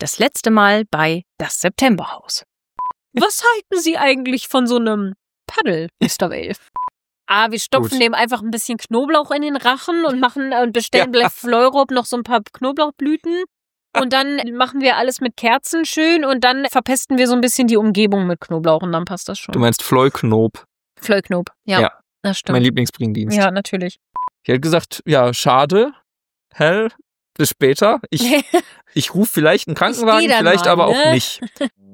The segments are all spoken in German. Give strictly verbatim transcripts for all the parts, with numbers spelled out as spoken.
Das letzte Mal bei Das Septemberhaus. Was halten Sie eigentlich von so einem Paddel, Mister Whale? Ah, wir stopfen Gut. dem einfach ein bisschen Knoblauch in den Rachen und machen und bestellen ja. bei Fleurop noch so ein paar Knoblauchblüten. Und dann machen wir alles mit Kerzen schön und dann verpesten wir so ein bisschen die Umgebung mit Knoblauch und dann passt das schon. Du meinst Floiknob? Floiknob, ja, ja. Das stimmt. Mein Lieblingsbringdienst. Ja, natürlich. Ich hätte gesagt, ja, schade, hell, bis später. Ich, ich rufe vielleicht einen Krankenwagen, vielleicht mal, aber ne? auch nicht.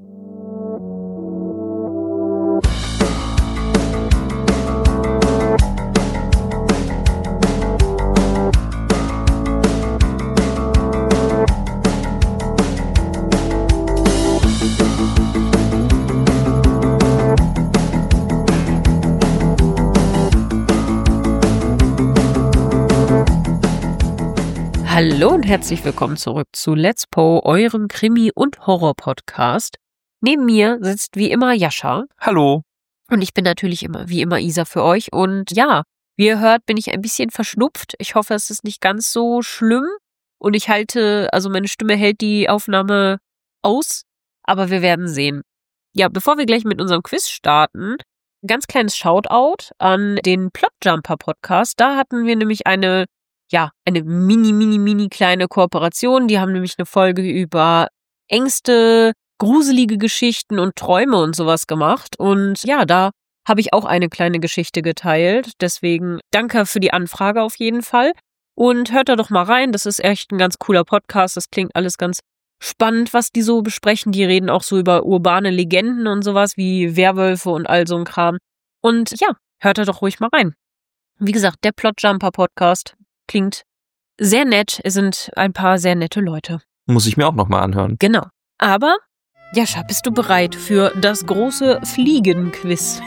Hallo und herzlich willkommen zurück zu Let's Po, eurem Krimi- und Horror-Podcast. Neben mir sitzt wie immer Jascha. Hallo. Und ich bin natürlich immer, wie immer Isa für euch. Und ja, wie ihr hört, bin ich ein bisschen verschnupft. Ich hoffe, es ist nicht ganz so schlimm. Und ich halte, also meine Stimme hält die Aufnahme aus. Aber wir werden sehen. Ja, bevor wir gleich mit unserem Quiz starten, ein ganz kleines Shoutout an den Plotjumper-Podcast. Da hatten wir nämlich eine Ja, eine mini, mini, mini kleine Kooperation. Die haben nämlich eine Folge über Ängste, gruselige Geschichten und Träume und sowas gemacht. Und ja, da habe ich auch eine kleine Geschichte geteilt. Deswegen danke für die Anfrage auf jeden Fall. Und hört da doch mal rein. Das ist echt ein ganz cooler Podcast. Das klingt alles ganz spannend, was die so besprechen. Die reden auch so über urbane Legenden und sowas wie Werwölfe und all so ein Kram. Und ja, hört da doch ruhig mal rein. Wie gesagt, der Plotjumper-Podcast. Klingt sehr nett. Es sind ein paar sehr nette Leute. Muss ich mir auch nochmal anhören. Genau. Aber, Jascha, bist du bereit für das große Fliegen-Quiz?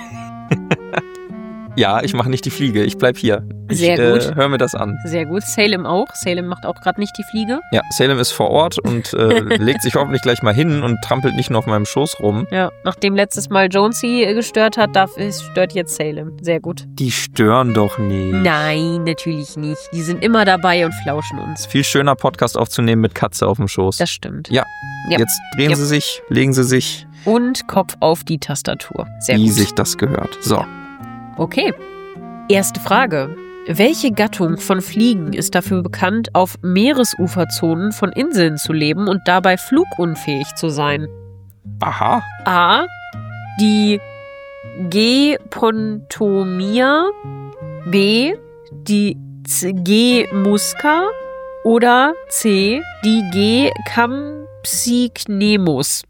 Ja, ich mache nicht die Fliege. Ich bleib hier. Ich, sehr gut. Äh, hör mir das an. Sehr gut. Salem auch. Salem macht auch gerade nicht die Fliege. Ja, Salem ist vor Ort und äh, legt sich hoffentlich gleich mal hin und trampelt nicht nur auf meinem Schoß rum. Ja, nachdem letztes Mal Jonesy gestört hat, darf, stört jetzt Salem. Sehr gut. Die stören doch nicht. Nein, natürlich nicht. Die sind immer dabei und flauschen uns. Viel schöner Podcast aufzunehmen mit Katze auf dem Schoß. Das stimmt. Ja, ja. Jetzt drehen ja. Sie sich, legen Sie sich. Und Kopf auf die Tastatur. Sehr Wie gut. sich das gehört. So. Ja. Okay. Erste Frage. Welche Gattung von Fliegen ist dafür bekannt, auf Meeresuferzonen von Inseln zu leben und dabei flugunfähig zu sein? Aha. A. Die G-Pontomia. B. Die G. musca. Oder C. Die G. Campsicnemus.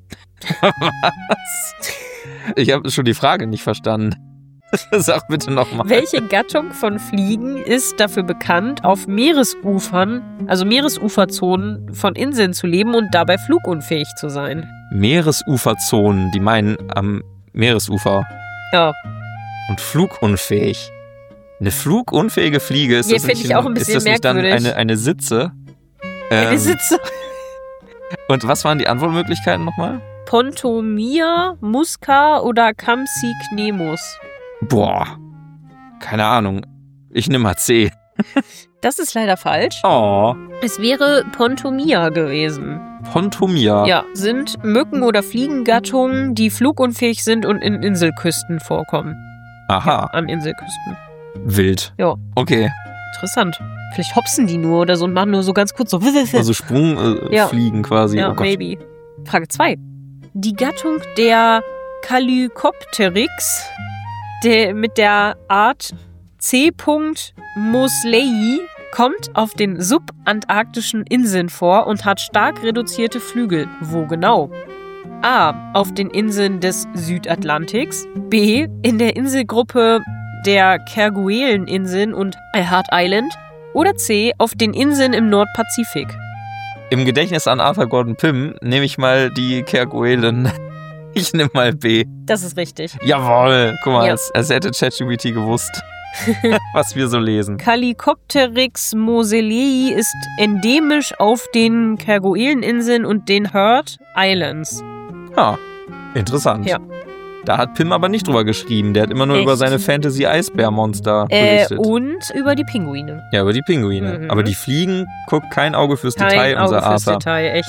Was? Ich habe schon die Frage nicht verstanden. Sag bitte nochmal. Welche Gattung von Fliegen ist dafür bekannt, auf Meeresufern, also Meeresuferzonen von Inseln zu leben und dabei flugunfähig zu sein? Meeresuferzonen, die meinen am Meeresufer. Ja. Und flugunfähig. Eine flugunfähige Fliege, ist Hier das, nicht, ich auch ein bisschen ist das nicht dann eine, eine Sitze? Eine ähm, Sitze. Und was waren die Antwortmöglichkeiten nochmal? Pontomia, musca oder Campsicnemus? Boah, keine Ahnung. Ich nehme mal C. Das ist leider falsch. Oh. Es wäre Pontomia gewesen. Pontomia? Ja, sind Mücken- oder Fliegengattungen, die flugunfähig sind und in Inselküsten vorkommen. Aha. Ja, an Inselküsten. Wild. Ja. Okay. Interessant. Vielleicht hopsen die nur oder so und machen nur so ganz kurz so. Also Sprungfliegen äh, ja. quasi. Ja, oh Gott. maybe. Frage zwei. Die Gattung der Calycopteryx der, mit der Art C. mosley kommt auf den subantarktischen Inseln vor und hat stark reduzierte Flügel. Wo genau? A. Auf den Inseln des Südatlantiks. B. In der Inselgruppe der Kerguelen-Inseln und Heart Island. Oder C. Auf den Inseln im Nordpazifik. Im Gedächtnis an Arthur Gordon Pym nehme ich mal die Kerguelen. Ich nehme mal B. Das ist richtig. Jawohl. Guck mal, ja. als, als hätte ChatGPT gewusst, was wir so lesen. Calycopteryx moselei ist endemisch auf den Kerguelen-Inseln und den Heart Islands. Ah, interessant. Ja. Da hat Pym aber nicht drüber geschrieben. Der hat immer nur Echt? über seine Fantasy-Eisbärmonster äh, berichtet. Und über die Pinguine. Ja, über die Pinguine. Mhm. Aber die Fliegen, guckt kein Auge fürs kein Detail, Auge unser fürs Arthur. Detail, echt.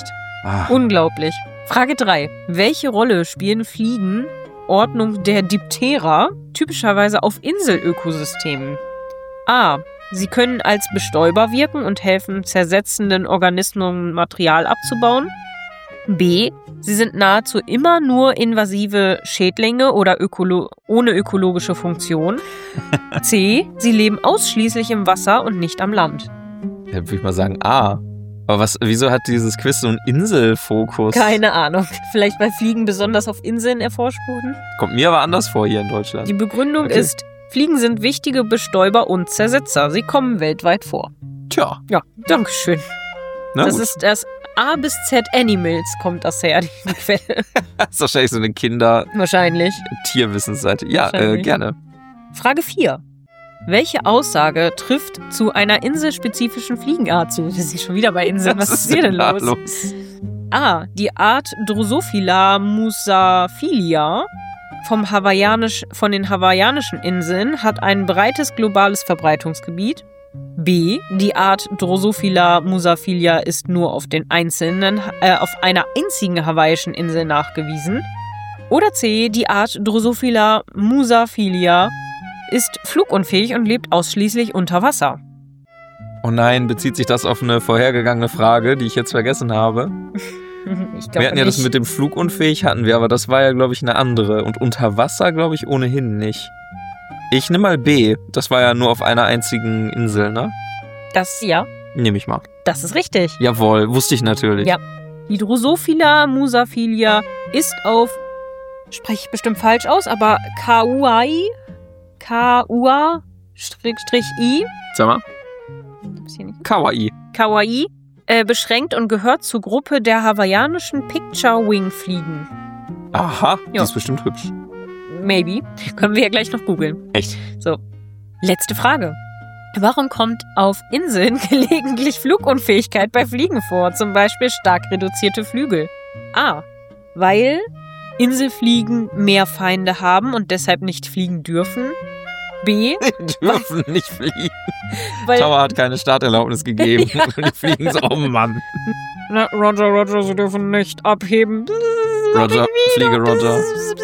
Ach. Unglaublich. Frage drei. Welche Rolle spielen Fliegen, Ordnung der Diptera, typischerweise auf Inselökosystemen? A. Sie können als Bestäuber wirken und helfen, zersetzenden Organismen Material abzubauen. B. Sie sind nahezu immer nur invasive Schädlinge oder ökolo- ohne ökologische Funktion. C. Sie leben ausschließlich im Wasser und nicht am Land. Ja, würde ich mal sagen A. Aber was, wieso hat dieses Quiz so einen Inselfokus? Keine Ahnung. Vielleicht weil Fliegen besonders auf Inseln erforscht wurden? Kommt mir aber anders vor hier in Deutschland. Die Begründung Okay. ist, Fliegen sind wichtige Bestäuber und Zersetzer. Sie kommen weltweit vor. Tja. Ja, dankeschön. Na das gut. ist das A bis Z Animals kommt das her, die Quelle. Das ist wahrscheinlich so eine Kinder-Tierwissensseite. Wahrscheinlich. Ja, äh, Wahrscheinlich. gerne. Frage vier. Welche Aussage trifft zu einer inselspezifischen Fliegenart zu? Das ist schon wieder bei Inseln. Was ist hier denn da los? los? A. Die Art Drosophila musaphilia vom Hawaiianisch, von den hawaiianischen Inseln hat ein breites globales Verbreitungsgebiet. B. Die Art Drosophila musaphilia ist nur auf den einzelnen, äh, auf einer einzigen hawaiischen Insel nachgewiesen. Oder C. Die Art Drosophila musaphilia ist flugunfähig und lebt ausschließlich unter Wasser. Oh nein, bezieht sich das auf eine vorhergegangene Frage, die ich jetzt vergessen habe? Ich Wir hatten ja das mit dem Flugunfähig, hatten wir, aber das war ja, glaube ich, eine andere. Und unter Wasser, glaube ich, ohnehin nicht. Ich nehme mal B. Das war ja nur auf einer einzigen Insel, ne? Das, ja, Nehme ich mal. das ist richtig. Jawohl, wusste ich natürlich. Ja. Die Drosophila musaphilia ist auf, spreche ich bestimmt falsch aus, aber Kauai, K-U-A-I, Sag mal. ist hier nicht. Kawaii. Kauai, äh, beschränkt und gehört zur Gruppe der hawaiianischen Picture-Wing-Fliegen. Aha, die Ja. ist bestimmt hübsch. Maybe. Können wir ja gleich noch googeln. Echt? So. Letzte Frage. Warum kommt auf Inseln gelegentlich Flugunfähigkeit bei Fliegen vor? Zum Beispiel stark reduzierte Flügel. A. Weil Inselfliegen mehr Feinde haben und deshalb nicht fliegen dürfen. B. Die dürfen nicht fliegen. Weil, Tower hat keine Starterlaubnis gegeben. Und die fliegen so, oh Mann. na, Roger, Roger, sie dürfen nicht abheben. Roger, fliege Roger.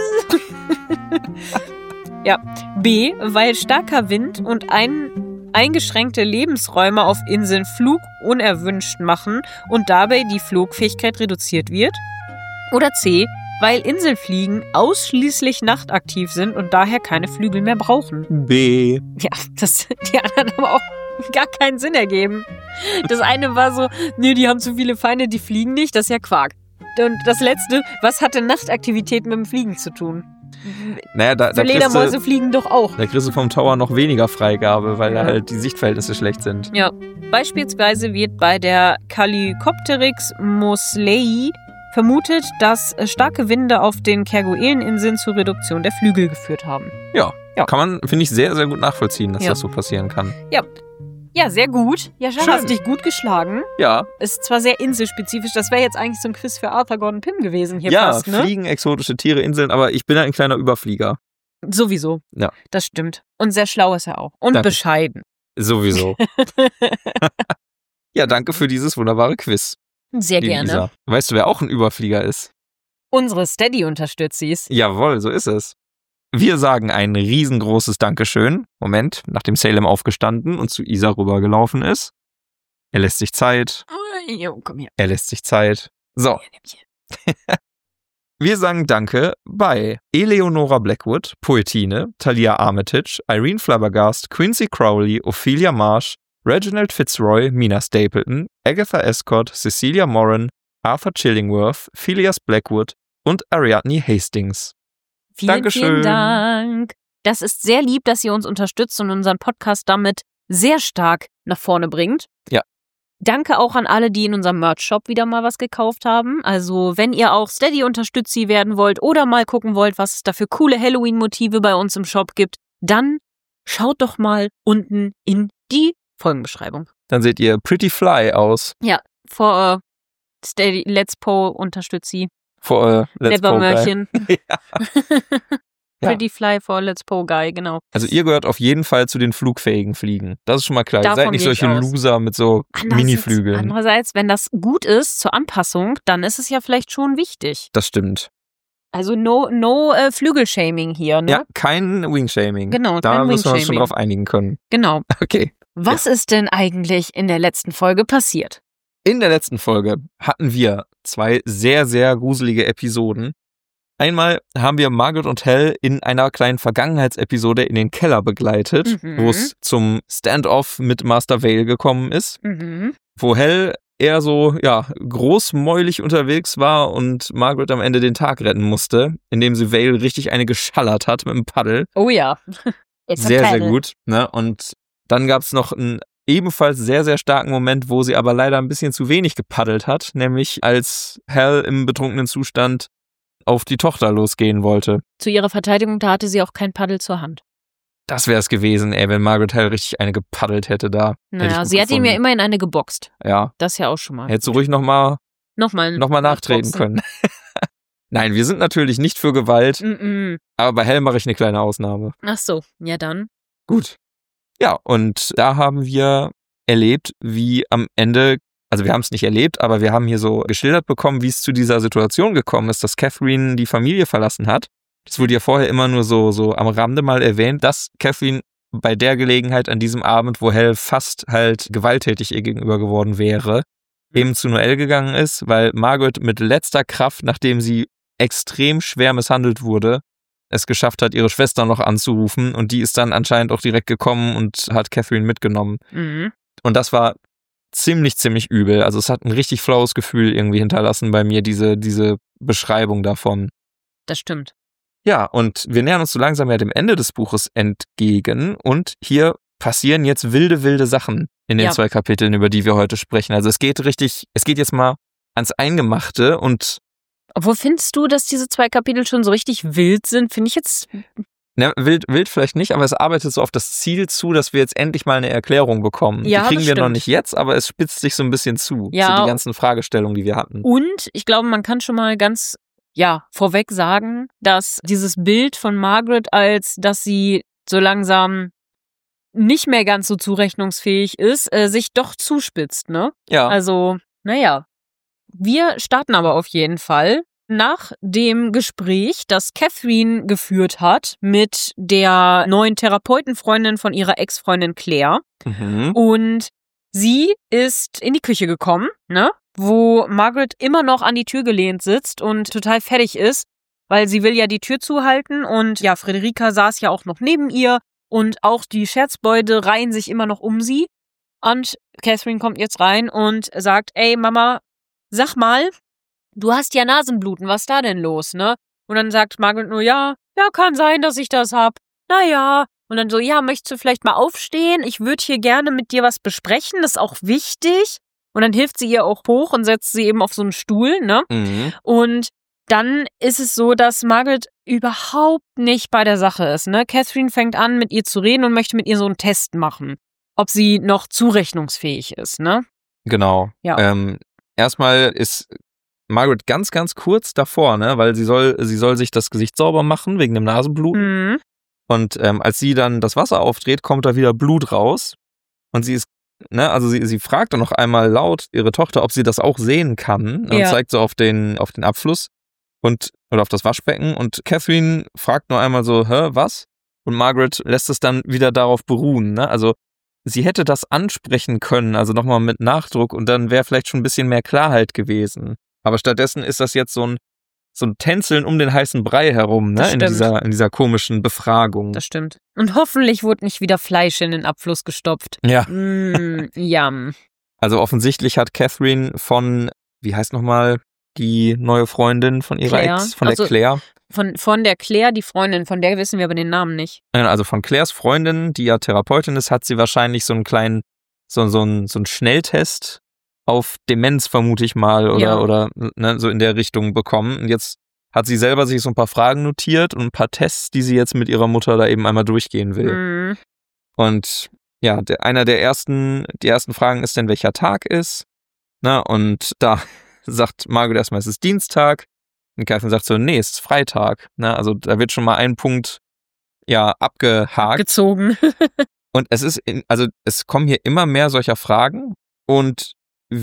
Ja. B. Weil starker Wind und ein, eingeschränkte Lebensräume auf Inseln Flug unerwünscht machen und dabei die Flugfähigkeit reduziert wird. Oder C. Weil Inselfliegen ausschließlich nachtaktiv sind und daher keine Flügel mehr brauchen. B. Ja, das, die anderen haben auch gar keinen Sinn ergeben. Das eine war so, nee, die haben zu viele Feinde, die fliegen nicht, das ist ja Quark. Und das letzte, was hat denn Nachtaktivität mit dem Fliegen zu tun? Naja, da, da Für kriegst Ledermäuse du, fliegen doch auch. da kriegst du vom Tower noch weniger Freigabe, weil Ja. da halt die Sichtverhältnisse schlecht sind. Ja, beispielsweise wird bei der Calycopteryx moslei vermutet, dass starke Winde auf den Kergueleninseln zur Reduktion der Flügel geführt haben. Ja, Ja. kann man, finde ich, sehr, sehr gut nachvollziehen, dass Ja. das so passieren kann. Ja, sehr gut. Ja, Schön. Schön. Hast dich gut geschlagen. Ja, Ist zwar sehr inselspezifisch, das wäre jetzt eigentlich so ein Quiz für Arthur Gordon Pym gewesen hier ja fast, ne? Fliegen, exotische Tiere, Inseln, aber ich bin ja ein kleiner Überflieger. Sowieso. Ja. Das stimmt. Und sehr schlau ist er auch. Und Danke. bescheiden. Sowieso. Ja, danke für dieses wunderbare Quiz. Sehr liebe gerne. Isa. Weißt du, wer auch ein Überflieger ist? Unsere Steady-Unterstützis. Jawohl, so ist es. Wir sagen ein riesengroßes Dankeschön. Moment, nachdem Salem aufgestanden und zu Isa rübergelaufen ist. Er lässt sich Zeit. Jo, komm hier. Er lässt sich Zeit. So, wir sagen Danke bei Eleonora Blackwood, Poetine, Talia Armitage, Irene Flabbergast, Quincy Crowley, Ophelia Marsh, Reginald Fitzroy, Mina Stapleton, Agatha Escott, Cecilia Moran, Arthur Chillingworth, Phileas Blackwood und Ariadne Hastings. Vielen, Dankeschön. vielen Dank. Das ist sehr lieb, dass ihr uns unterstützt und unseren Podcast damit sehr stark nach vorne bringt. Ja. Danke auch an alle, die in unserem Merch-Shop wieder mal was gekauft haben. Also wenn ihr auch Steady-Unterstützi werden wollt oder mal gucken wollt, was es da für coole Halloween-Motive bei uns im Shop gibt, dann schaut doch mal unten in die Folgenbeschreibung. Dann seht ihr Pretty Fly aus. Vor uh, Steady Let's Po Unterstützi. Vor äh, Let's Go Guy. Nevermörchen. Ja. Ja. Pretty Fly for Let's Po Guy, genau. Also ihr gehört auf jeden Fall zu den flugfähigen Fliegen. Das ist schon mal klar. Davon Ihr seid nicht gehe ich solche aus. Loser mit so Andererseits- Miniflügeln. Andererseits, wenn das gut ist zur Anpassung, dann ist es ja vielleicht schon wichtig. Das stimmt. Also no, no äh, Flügelshaming hier, ne? Ja, kein Wingshaming. Genau, Da kein müssen wir uns schon Wingshaming. drauf einigen können. Genau. Okay. Was ist denn eigentlich in der letzten Folge passiert? In der letzten Folge hatten wir zwei sehr, sehr gruselige Episoden. Einmal haben wir Margaret und Hal in einer kleinen Vergangenheitsepisode in den Keller begleitet, Mhm. wo es zum Standoff mit Master Vale gekommen ist, Mhm. wo Hal eher so, ja, großmäulig unterwegs war und Margaret am Ende den Tag retten musste, indem sie Vale richtig eine geschallert hat mit dem Paddel. Oh ja. It's a Sehr, sehr paddle. gut. Ne? Und dann gab es noch einen ebenfalls sehr, sehr starken Moment, wo sie aber leider ein bisschen zu wenig gepaddelt hat, nämlich als Hal im betrunkenen Zustand auf die Tochter losgehen wollte. Zu ihrer Verteidigung, da hatte sie auch kein Paddel zur Hand. Das wäre es gewesen, ey, wenn Margaret Hal richtig eine gepaddelt hätte da. Hätte ich Naja, gut sie hat ihm ja gefunden. immerhin eine geboxt. Ja, Das ja auch schon mal. hättest du ruhig nochmal Nochmal noch mal nachtreten können. Nein, wir sind natürlich nicht für Gewalt, Mm-mm. aber bei Hal mache ich eine kleine Ausnahme. Ach so, ja dann. Gut. Ja, und da haben wir erlebt, wie am Ende, also wir haben es nicht erlebt, aber wir haben hier so geschildert bekommen, wie es zu dieser Situation gekommen ist, dass Catherine die Familie verlassen hat. Das wurde ja vorher immer nur so, so am Rande mal erwähnt, dass Catherine bei der Gelegenheit an diesem Abend, wo Hal fast halt gewalttätig ihr gegenüber geworden wäre, eben zu Noelle gegangen ist, weil Margaret mit letzter Kraft, nachdem sie extrem schwer misshandelt wurde, es geschafft hat, ihre Schwester noch anzurufen und die ist dann anscheinend auch direkt gekommen und hat Catherine mitgenommen. Mhm. Und das war ziemlich, ziemlich übel. Also es hat ein richtig flaues Gefühl irgendwie hinterlassen bei mir, diese, diese Beschreibung davon. Das stimmt. Ja, und wir nähern uns so langsam ja dem Ende des Buches entgegen und hier passieren jetzt wilde, wilde Sachen in den Ja. zwei Kapiteln, über die wir heute sprechen. Also es geht richtig, es geht jetzt mal ans Eingemachte und Obwohl, findest du, dass diese zwei Kapitel schon so richtig wild sind? Finde ich jetzt. ne, wild, wild vielleicht nicht, aber es arbeitet so auf das Ziel zu, dass wir jetzt endlich mal eine Erklärung bekommen. Ja, die kriegen das wir noch stimmt. nicht jetzt, aber es spitzt sich so ein bisschen zu, Ja. zu die ganzen Fragestellungen, die wir hatten. Und ich glaube, man kann schon mal ganz, ja, vorweg sagen, dass dieses Bild von Margaret, als dass sie so langsam nicht mehr ganz so zurechnungsfähig ist, äh, sich doch zuspitzt, ne? Ja, Also, naja. Wir starten aber auf jeden Fall nach dem Gespräch, das Catherine geführt hat mit der neuen Therapeutenfreundin von ihrer Ex-Freundin Claire. mhm. Und sie ist in die Küche gekommen, ne? Wo Margaret immer noch an die Tür gelehnt sitzt und total fertig ist, weil sie will ja die Tür zuhalten und ja, Frederica saß ja auch noch neben ihr und auch die Scherzbeute reihen sich immer noch um sie. Und Catherine kommt jetzt rein und sagt, ey Mama, sag mal, du hast ja Nasenbluten, was ist da denn los, ne? Und dann sagt Margaret nur, ja, ja, kann sein, dass ich das hab. Naja. Und dann so, ja, möchtest du vielleicht mal aufstehen? Ich würde hier gerne mit dir was besprechen, das ist auch wichtig. Und dann hilft sie ihr auch hoch und setzt sie eben auf so einen Stuhl, ne? Mhm. Und dann ist es so, dass Margaret überhaupt nicht bei der Sache ist, ne? Catherine fängt an, mit ihr zu reden und möchte mit ihr so einen Test machen, ob sie noch zurechnungsfähig ist, ne? Genau. Ja. Ähm, erstmal ist Margaret ganz, ganz kurz davor, ne, weil sie soll, sie soll sich das Gesicht sauber machen wegen dem Nasenbluten. Mhm. Und ähm, als sie dann das Wasser aufdreht, kommt da wieder Blut raus. Und sie ist, ne, also sie, sie fragt dann noch einmal laut ihre Tochter, ob sie das auch sehen kann. Und Ja. zeigt so auf den, auf den Abfluss und oder auf das Waschbecken. Und Catherine fragt nur einmal so, hä, was? Und Margaret lässt es dann wieder darauf beruhen, ne? Also sie hätte das ansprechen können, also nochmal mit Nachdruck, und dann wäre vielleicht schon ein bisschen mehr Klarheit gewesen. Aber stattdessen ist das jetzt so ein, so ein Tänzeln um den heißen Brei herum, ne? Das In stimmt. dieser, in dieser komischen Befragung. Das stimmt. Und hoffentlich wurde nicht wieder Fleisch in den Abfluss gestopft. Ja. Mm, yum. Also offensichtlich hat Catherine von, wie heißt nochmal die neue Freundin von ihrer Claire. Ex, von Also- der Claire. Von, von der Claire, die Freundin, von der wissen wir aber den Namen nicht. Nein, Also von Claires Freundin, die ja Therapeutin ist, hat sie wahrscheinlich so einen kleinen, so, so, einen, so einen Schnelltest auf Demenz, vermute ich mal, oder, Ja. oder ne, so in der Richtung bekommen. Und jetzt hat sie selber sich so ein paar Fragen notiert und ein paar Tests, die sie jetzt mit ihrer Mutter da eben einmal durchgehen will. Mm, Und ja, der, einer der ersten, die ersten Fragen ist denn, welcher Tag ist. Na, und da sagt Margaret erstmal, es ist Dienstag. Und Catherine sagt so, nee, es ist Freitag. Ne? Also da wird schon mal ein Punkt ja abgehakt. Gezogen. Und es ist, in, also es kommen hier immer mehr solcher Fragen und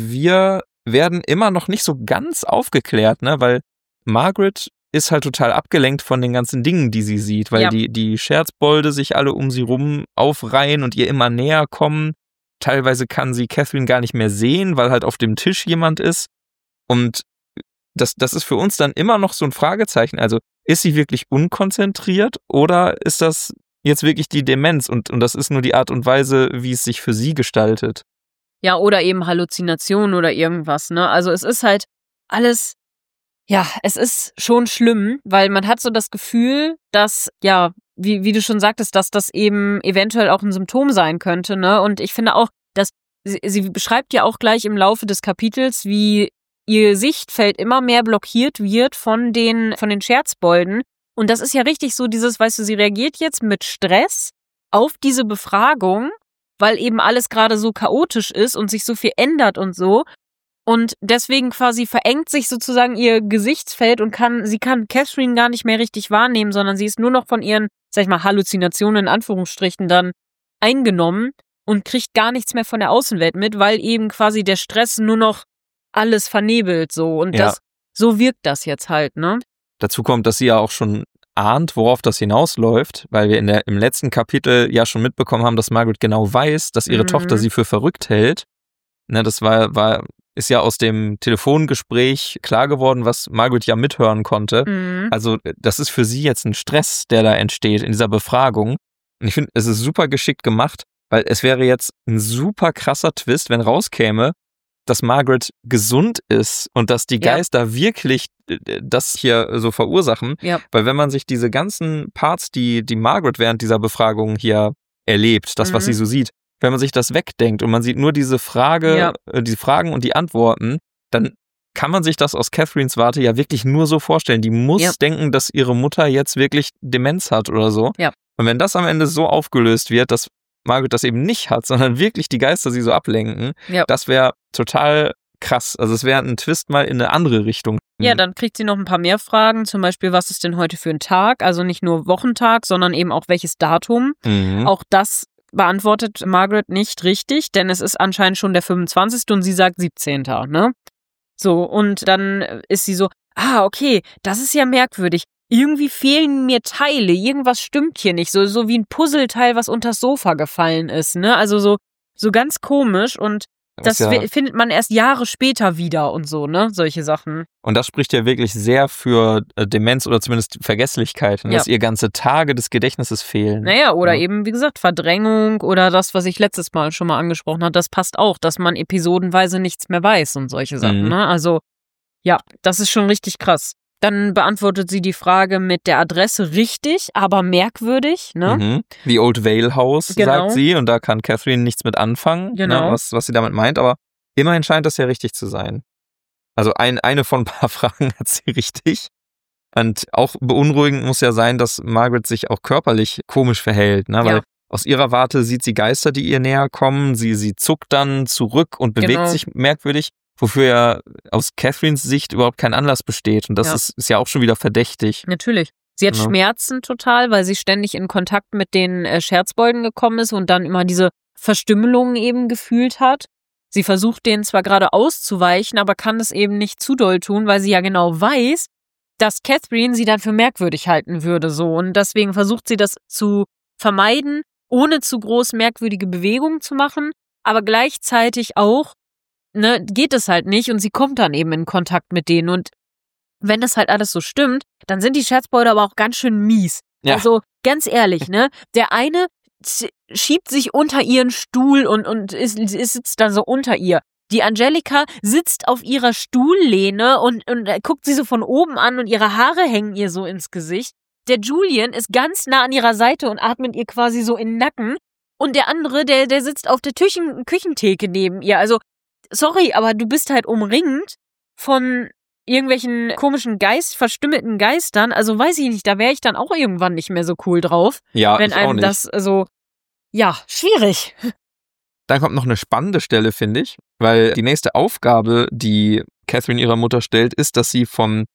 wir werden immer noch nicht so ganz aufgeklärt, ne? Weil Margaret ist halt total abgelenkt von den ganzen Dingen, die sie sieht, weil ja. die, die Scherzbolde sich alle um sie rum aufreihen und ihr immer näher kommen. Teilweise kann sie Catherine gar nicht mehr sehen, weil halt auf dem Tisch jemand ist. Und das, das ist für uns dann immer noch so ein Fragezeichen. Also ist sie wirklich unkonzentriert oder ist das jetzt wirklich die Demenz? Und, und das ist nur die Art und Weise, wie es sich für sie gestaltet. Ja, oder eben Halluzinationen oder irgendwas, ne? Also es ist halt alles, ja, es ist schon schlimm, weil man hat so das Gefühl, dass, ja, wie, wie du schon sagtest, dass das eben eventuell auch ein Symptom sein könnte, ne? Und ich finde auch, dass sie, sie beschreibt ja auch gleich im Laufe des Kapitels, wie ihr Sichtfeld immer mehr blockiert wird von den, von den Scherzbolden. Und das ist ja richtig so dieses, weißt du, sie reagiert jetzt mit Stress auf diese Befragung, weil eben alles gerade so chaotisch ist und sich so viel ändert und so. Und deswegen quasi verengt sich sozusagen ihr Gesichtsfeld und kann, sie kann Catherine gar nicht mehr richtig wahrnehmen, sondern sie ist nur noch von ihren, sag ich mal, Halluzinationen in Anführungsstrichen dann eingenommen und kriegt gar nichts mehr von der Außenwelt mit, weil eben quasi der Stress nur noch alles vernebelt so. Und ja. das, so wirkt das jetzt halt, ne? Dazu kommt, dass sie ja auch schon ahnt, worauf das hinausläuft, weil wir in der, im letzten Kapitel ja schon mitbekommen haben, dass Margaret genau weiß, dass ihre mhm. Tochter sie für verrückt hält. Ne, das war, war, ist ja aus dem Telefongespräch klar geworden, was Margaret ja mithören konnte. Mhm. Also das ist für sie jetzt ein Stress, der da entsteht in dieser Befragung. Und ich finde, es ist super geschickt gemacht, weil es wäre jetzt ein super krasser Twist, wenn rauskäme, dass Margaret gesund ist und dass die Geister ja. wirklich das hier so verursachen. Ja. Weil wenn man sich diese ganzen Parts, die, die Margaret während dieser Befragung hier erlebt, das, mhm. was sie so sieht, wenn man sich das wegdenkt und man sieht nur diese Frage, ja. äh, die Fragen und die Antworten, dann kann man sich das aus Catherines Warte ja wirklich nur so vorstellen. Die muss ja. denken, dass ihre Mutter jetzt wirklich Demenz hat oder so. Ja. Und wenn das am Ende so aufgelöst wird, dass Margaret das eben nicht hat, sondern wirklich die Geister sie so ablenken, ja. das wäre total krass. Also es wäre ein Twist mal in eine andere Richtung. Ja, dann kriegt sie noch ein paar mehr Fragen, zum Beispiel, was ist denn heute für ein Tag? Also nicht nur Wochentag, sondern eben auch welches Datum. Mhm. Auch das beantwortet Margaret nicht richtig, denn es ist anscheinend schon der fünfundzwanzigste und sie sagt siebzehnten Ne? So, und dann ist sie so, ah, okay, das ist ja merkwürdig. Irgendwie fehlen mir Teile, irgendwas stimmt hier nicht, so, so wie ein Puzzleteil, was unters Sofa gefallen ist, ne? Also so, so ganz komisch und das ja, findet man erst Jahre später wieder und so, ne? Solche Sachen. Und das spricht ja wirklich sehr für äh, Demenz oder zumindest Vergesslichkeit, ja. dass ihr ganze Tage des Gedächtnisses fehlen. Naja, oder ja. eben, wie gesagt, Verdrängung oder das, was ich letztes Mal schon mal angesprochen habe, das passt auch, dass man episodenweise nichts mehr weiß und solche Sachen, mhm. ne? Also, ja, das ist schon richtig krass. Dann beantwortet sie die Frage mit der Adresse richtig, aber merkwürdig, ne? Mhm. The Old Vale House, genau. sagt sie, und da kann Catherine nichts mit anfangen, genau. ne, was, was sie damit meint, aber immerhin scheint das ja richtig zu sein. Also ein, eine von ein paar Fragen hat sie richtig. Und auch beunruhigend muss ja sein, dass Margaret sich auch körperlich komisch verhält, ne? Weil ja. aus ihrer Warte sieht sie Geister, die ihr näher kommen, sie, sie zuckt dann zurück und bewegt genau. sich merkwürdig. Wofür ja aus Catherines Sicht überhaupt kein Anlass besteht. Und das ja. Ist, ist ja auch schon wieder verdächtig. Natürlich. Sie hat ja. Schmerzen total, weil sie ständig in Kontakt mit den äh, Scherzbolden gekommen ist und dann immer diese Verstümmelungen eben gefühlt hat. Sie versucht denen zwar gerade auszuweichen, aber kann es eben nicht zu doll tun, weil sie ja genau weiß, dass Catherine sie dann für merkwürdig halten würde. So. Und deswegen versucht sie das zu vermeiden, ohne zu groß merkwürdige Bewegungen zu machen, aber gleichzeitig auch Ne, geht es halt nicht und sie kommt dann eben in Kontakt mit denen und wenn das halt alles so stimmt, dann sind die Scherzbolde aber auch ganz schön mies. Ja. Also ganz ehrlich, ne, der eine schiebt sich unter ihren Stuhl und, und ist, ist, sitzt dann so unter ihr. Die Angelika sitzt auf ihrer Stuhllehne und, und guckt sie so von oben an und ihre Haare hängen ihr so ins Gesicht. Der Julian ist ganz nah an ihrer Seite und atmet ihr quasi so in den Nacken und der andere, der, der sitzt auf der Küchen, Küchentheke neben ihr. Also sorry, aber du bist halt umringt von irgendwelchen komischen Geist, verstümmelten Geistern. Also weiß ich nicht, da wäre ich dann auch irgendwann nicht mehr so cool drauf. Ja, wenn ich auch einem nicht. das so, ja, schwierig. Dann kommt noch eine spannende Stelle, finde ich, weil die nächste Aufgabe, die Catherine ihrer Mutter stellt, ist, dass sie vom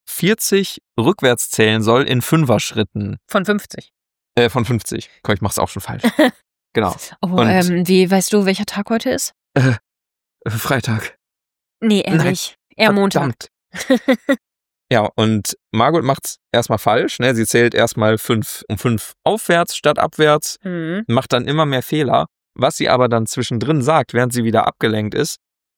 vierzig rückwärts zählen soll in Fünfer-Schritten. Von fünfzig. Äh, von fünfzig. Komm, ich mach's auch schon falsch. Genau. Oh, Und- ähm, wie, weißt du, welcher Tag heute ist? Äh, Freitag. Nee, eher Nein, nicht. Eher Montag. Verdammt. Ja, und Margaret macht's erstmal falsch. Ne? Sie zählt erstmal fünf um fünf aufwärts statt abwärts, Hm. macht dann immer mehr Fehler. Was sie aber dann zwischendrin sagt, während sie wieder abgelenkt ist,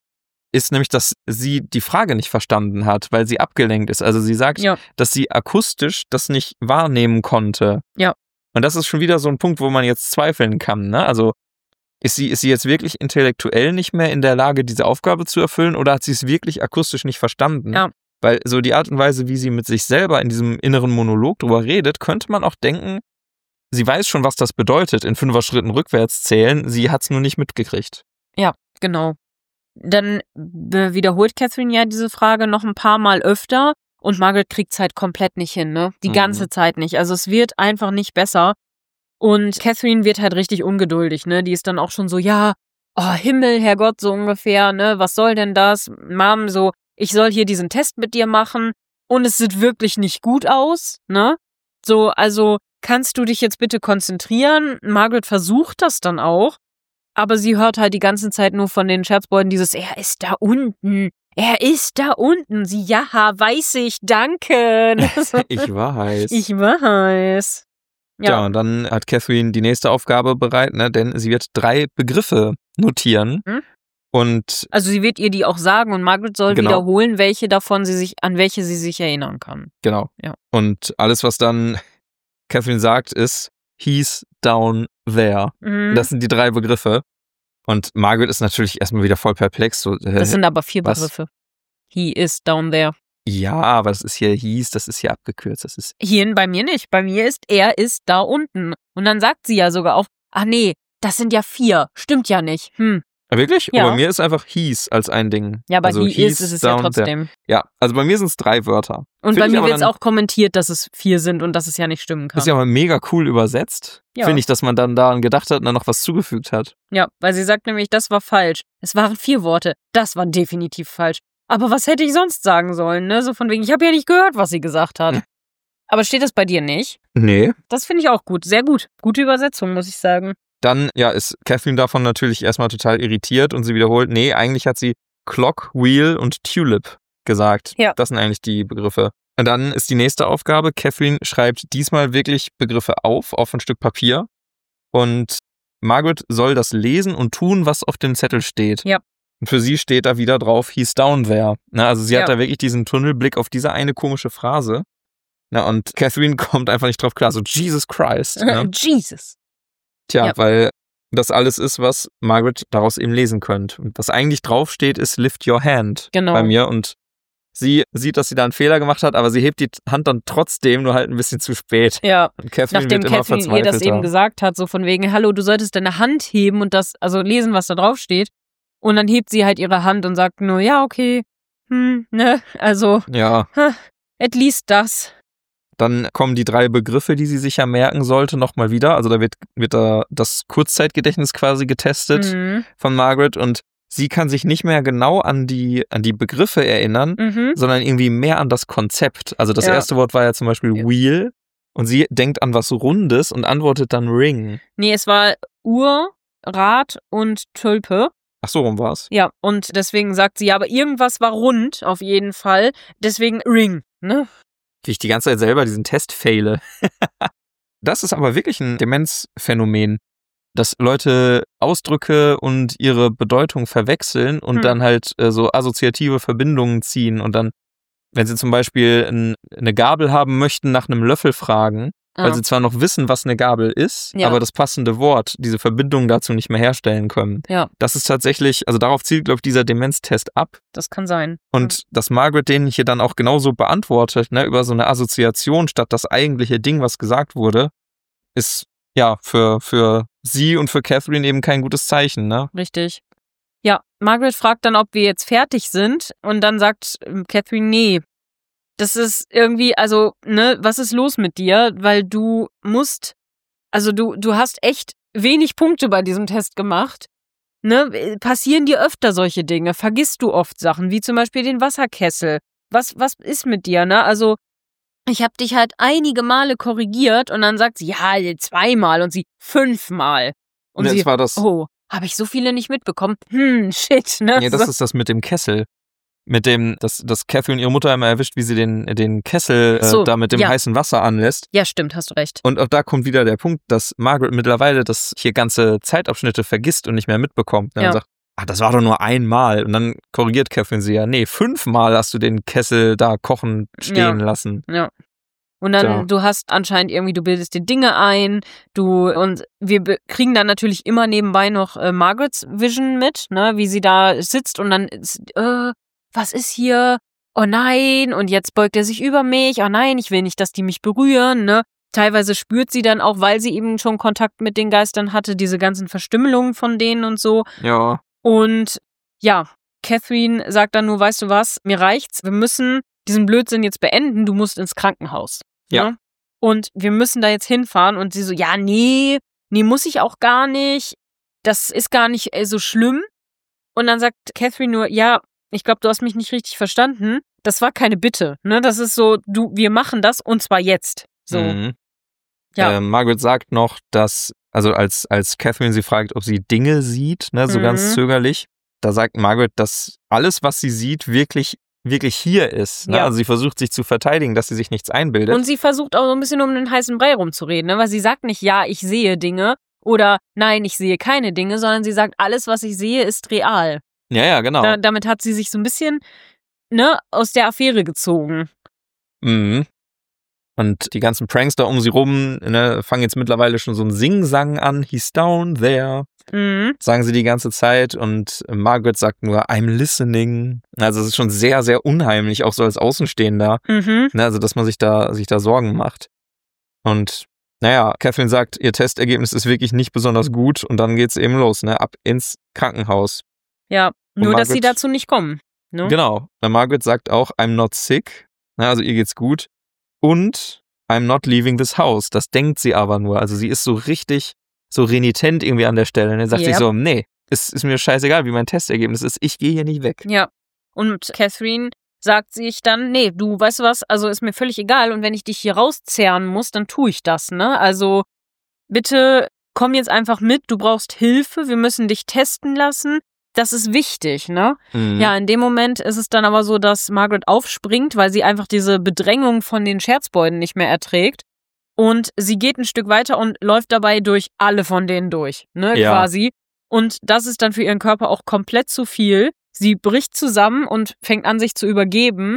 ist nämlich, dass sie die Frage nicht verstanden hat, weil sie abgelenkt ist. Also sie sagt, Ja. dass sie akustisch das nicht wahrnehmen konnte. Ja. Und das ist schon wieder so ein Punkt, wo man jetzt zweifeln kann. Ne? Also ist sie, ist sie jetzt wirklich intellektuell nicht mehr in der Lage, diese Aufgabe zu erfüllen, oder hat sie es wirklich akustisch nicht verstanden? Ja. Weil so die Art und Weise, wie sie mit sich selber in diesem inneren Monolog drüber redet, könnte man auch denken, sie weiß schon, was das bedeutet, in Fünfer-Schritten rückwärts zählen, sie hat es nur nicht mitgekriegt. Genau. Dann äh, wiederholt Catherine ja diese Frage noch ein paar Mal öfter und Margaret kriegt es halt komplett nicht hin, ne? Die Mhm. ganze Zeit nicht. Also es wird einfach nicht besser. Und Catherine wird halt richtig ungeduldig, ne? Die ist dann auch schon so, ja, oh Himmel, Herrgott, so ungefähr, ne? Was soll denn das? Mom, so, ich soll hier diesen Test mit dir machen und es sieht wirklich nicht gut aus, ne? So, also kannst du dich jetzt bitte konzentrieren? Margaret versucht das dann auch, aber sie hört halt die ganze Zeit nur von den Scherzbolden dieses, er ist da unten, er ist da unten. Sie, ja, weiß ich, danke. Ich weiß. Ich weiß. Ja. Ja, und dann hat Catherine die nächste Aufgabe bereit, ne? Denn sie wird drei Begriffe notieren. Hm? Und also sie wird ihr die auch sagen und Margaret soll Genau. wiederholen, welche davon sie sich, an welche sie sich erinnern kann. genau. Ja. Und alles, was dann Catherine sagt, ist, he's down there. Mhm. Das sind die drei Begriffe. Und Margaret ist natürlich erstmal wieder voll perplex. So, äh, Das sind aber vier was? Begriffe. He is down there. ja, aber das ist hier he's, das ist hier abgekürzt. Das ist Hier bei mir nicht. Bei mir ist er ist da unten. Und dann sagt sie ja sogar auch, ach nee, das sind ja vier. Stimmt ja nicht. Hm. Ah, wirklich? Ja. Oh, bei mir ist einfach he's als ein Ding. Ja, aber also he he's is ist es ja down there. trotzdem. Ja, also bei mir sind es drei Wörter. Und Find bei ich mir aber wird es dann- auch kommentiert, dass es vier sind und dass es ja nicht stimmen kann. Ist ja mal mega cool übersetzt. Ja. Finde ich, dass man dann daran gedacht hat und dann noch was zugefügt hat. Ja, weil sie sagt nämlich, das war falsch. Es waren vier Worte. Das war definitiv falsch. Aber was hätte ich sonst sagen sollen, ne? So von wegen, ich habe ja nicht gehört, was sie gesagt hat. Hm. Aber steht das bei dir nicht? Nee. Das finde ich auch gut. Sehr gut. Gute Übersetzung, muss ich sagen. Dann, ja, ist Catherine davon natürlich erstmal total irritiert und sie wiederholt, nee, eigentlich hat sie Clock, Wheel und Tulip gesagt. Ja. Das sind eigentlich die Begriffe. Und dann ist die nächste Aufgabe, Catherine schreibt diesmal wirklich Begriffe auf, auf ein Stück Papier. Und Margaret soll das lesen und tun, was auf dem Zettel steht. Ja. Und für sie steht da wieder drauf, he's down there. Na, also sie Ja. hat da wirklich diesen Tunnelblick auf diese eine komische Phrase. Na, und Catherine kommt einfach nicht drauf klar. So, Jesus Christ. Ne? Jesus. Tja, Ja. weil das alles ist, was Margaret daraus eben lesen könnte. Und was eigentlich draufsteht, ist Lift Your Hand Genau. bei mir. Und sie sieht, dass sie da einen Fehler gemacht hat, aber sie hebt die Hand dann trotzdem nur halt ein bisschen zu spät. Ja. Und Catherine Nachdem wird immer Catherine ihr verzweifelter. das eben gesagt hat, so von wegen, hallo, du solltest deine Hand heben und das, also lesen, was da drauf steht. Und dann hebt sie halt ihre Hand und sagt nur, ja, okay, hm, ne, also, Ja, at least das. dann kommen die drei Begriffe, die sie sich ja merken sollte, nochmal wieder. Also da wird, wird da das Kurzzeitgedächtnis quasi getestet Mhm. von Margaret und sie kann sich nicht mehr genau an die, an die Begriffe erinnern, Mhm. sondern irgendwie mehr an das Konzept. Also das Ja. erste Wort war ja zum Beispiel Ja. Wheel und sie denkt an was Rundes und antwortet dann Ring. Nee, es war Uhr, Rad und Tulpe. Ach so, rum war's. Ja, und deswegen sagt sie, ja, aber irgendwas war rund, auf jeden Fall. Deswegen Ring, ne? Wie ich die ganze Zeit selber diesen Test faile. Das ist aber wirklich ein Demenzphänomen, dass Leute Ausdrücke und ihre Bedeutung verwechseln und Hm. dann halt äh, so assoziative Verbindungen ziehen und dann, wenn sie zum Beispiel ein, eine Gabel haben möchten, nach einem Löffel fragen, weil Ja. sie zwar noch wissen, was eine Gabel ist, Ja. aber das passende Wort, diese Verbindung dazu nicht mehr herstellen können. Ja, Das ist tatsächlich, also darauf zielt, glaube ich, dieser Demenztest ab. das kann sein. Und dass Margaret den hier dann auch genauso beantwortet, ne, über so eine Assoziation statt das eigentliche Ding, was gesagt wurde, ist ja für, für sie und für Catherine eben kein gutes Zeichen, ne? Richtig. Ja, Margaret fragt dann, ob wir jetzt fertig sind und dann sagt ähm, Catherine, nee. Das ist irgendwie, also, ne, was ist los mit dir? Weil du musst, also du, du hast echt wenig Punkte bei diesem Test gemacht. Ne, passieren dir öfter solche Dinge? Vergisst du oft Sachen, wie zum Beispiel den Wasserkessel? was, was ist mit dir, ne? Also, ich habe dich halt einige Male korrigiert und dann sagt sie, ja, zweimal und sie fünfmal. Und Und sie, jetzt war das, oh, habe ich so viele nicht mitbekommen? Hm, shit, ne? nee, das So. ist das mit dem Kessel. Mit dem, dass, dass Catherine ihre Mutter einmal erwischt, wie sie den, den Kessel äh, So, da mit dem ja. heißen Wasser anlässt. Ja, stimmt, hast du recht. Und auch da kommt wieder der Punkt, dass Margaret mittlerweile das hier ganze Zeitabschnitte vergisst und nicht mehr mitbekommt. Ne? Ja. Und sagt, ah, das war doch nur einmal. Und dann korrigiert Catherine sie ja, nee, fünfmal hast du den Kessel da kochen stehen Ja. lassen. Ja. Und dann, Ja. du hast anscheinend irgendwie, du bildest dir Dinge ein, du, und wir be- kriegen dann natürlich immer nebenbei noch äh, Margarets Vision mit, ne, wie sie da sitzt und dann, ist, äh, was ist hier? Oh nein, und jetzt beugt er sich über mich, oh nein, ich will nicht, dass die mich berühren, ne. Teilweise spürt sie dann auch, weil sie eben schon Kontakt mit den Geistern hatte, diese ganzen Verstümmelungen von denen und so. Ja. Und ja, Catherine sagt dann nur, weißt du was, mir reicht's, wir müssen diesen Blödsinn jetzt beenden, du musst ins Krankenhaus. Ja. Ne? Und wir müssen da jetzt hinfahren. Und sie so, ja, nee, nee, muss ich auch gar nicht. Das ist gar nicht äh, so schlimm. Und dann sagt Catherine nur, ja, ich glaube, du hast mich nicht richtig verstanden. Das war keine Bitte. Ne? Das ist so, du, wir machen das und zwar jetzt. So. Mhm. Ja. Äh, Margaret sagt noch, dass, also als, als Catherine sie fragt, ob sie Dinge sieht, ne, so Mhm. ganz zögerlich, da sagt Margaret, dass alles, was sie sieht, wirklich, wirklich hier ist. Ne? Ja. Also sie versucht sich zu verteidigen, dass sie sich nichts einbildet. Und sie versucht auch so ein bisschen um den heißen Brei rumzureden, ne? Weil sie sagt nicht, ja, ich sehe Dinge oder nein, ich sehe keine Dinge, sondern sie sagt, alles, was ich sehe, ist real. ja, ja, genau. Da, damit hat sie sich so ein bisschen, ne, aus der Affäre gezogen. Mhm. Und die ganzen Pranks da um sie rum, ne, fangen jetzt mittlerweile schon so ein Sing-Sang an. He's down there. Mhm. Sagen sie die ganze Zeit. Und Margaret sagt nur, I'm listening. Also es ist schon sehr, sehr unheimlich, auch so als Außenstehender. Mhm. Ne, also dass man sich da, sich da Sorgen macht. Und naja, Catherine sagt, ihr Testergebnis ist wirklich nicht besonders gut. Und dann geht's eben los, ne, ab ins Krankenhaus. Ja, nur dass sie Margaret- dazu nicht kommen. Ne? Genau. Weil Margaret sagt auch, I'm not sick. Ne, also ihr geht's gut. Und I'm not leaving this house. Das denkt sie aber nur. Also sie ist so richtig, so renitent irgendwie an der Stelle. Und dann sagt Yep. sich so, nee, es ist mir scheißegal, wie mein Testergebnis ist. Ich gehe hier nicht weg. Ja. Und Catherine sagt sich dann, nee, du, weißt du was, also ist mir völlig egal und wenn ich dich hier rauszerren muss, dann tue ich das, ne? Also bitte komm jetzt einfach mit, du brauchst Hilfe, wir müssen dich testen lassen. Das ist wichtig, ne? Mhm. Ja, in dem Moment ist es dann aber so, dass Margaret aufspringt, weil sie einfach diese Bedrängung von den Scherzbeuten nicht mehr erträgt. Und sie geht ein Stück weiter und läuft dabei durch alle von denen durch, ne, Ja. quasi. Und das ist dann für ihren Körper auch komplett zu viel. Sie bricht zusammen und fängt an, sich zu übergeben.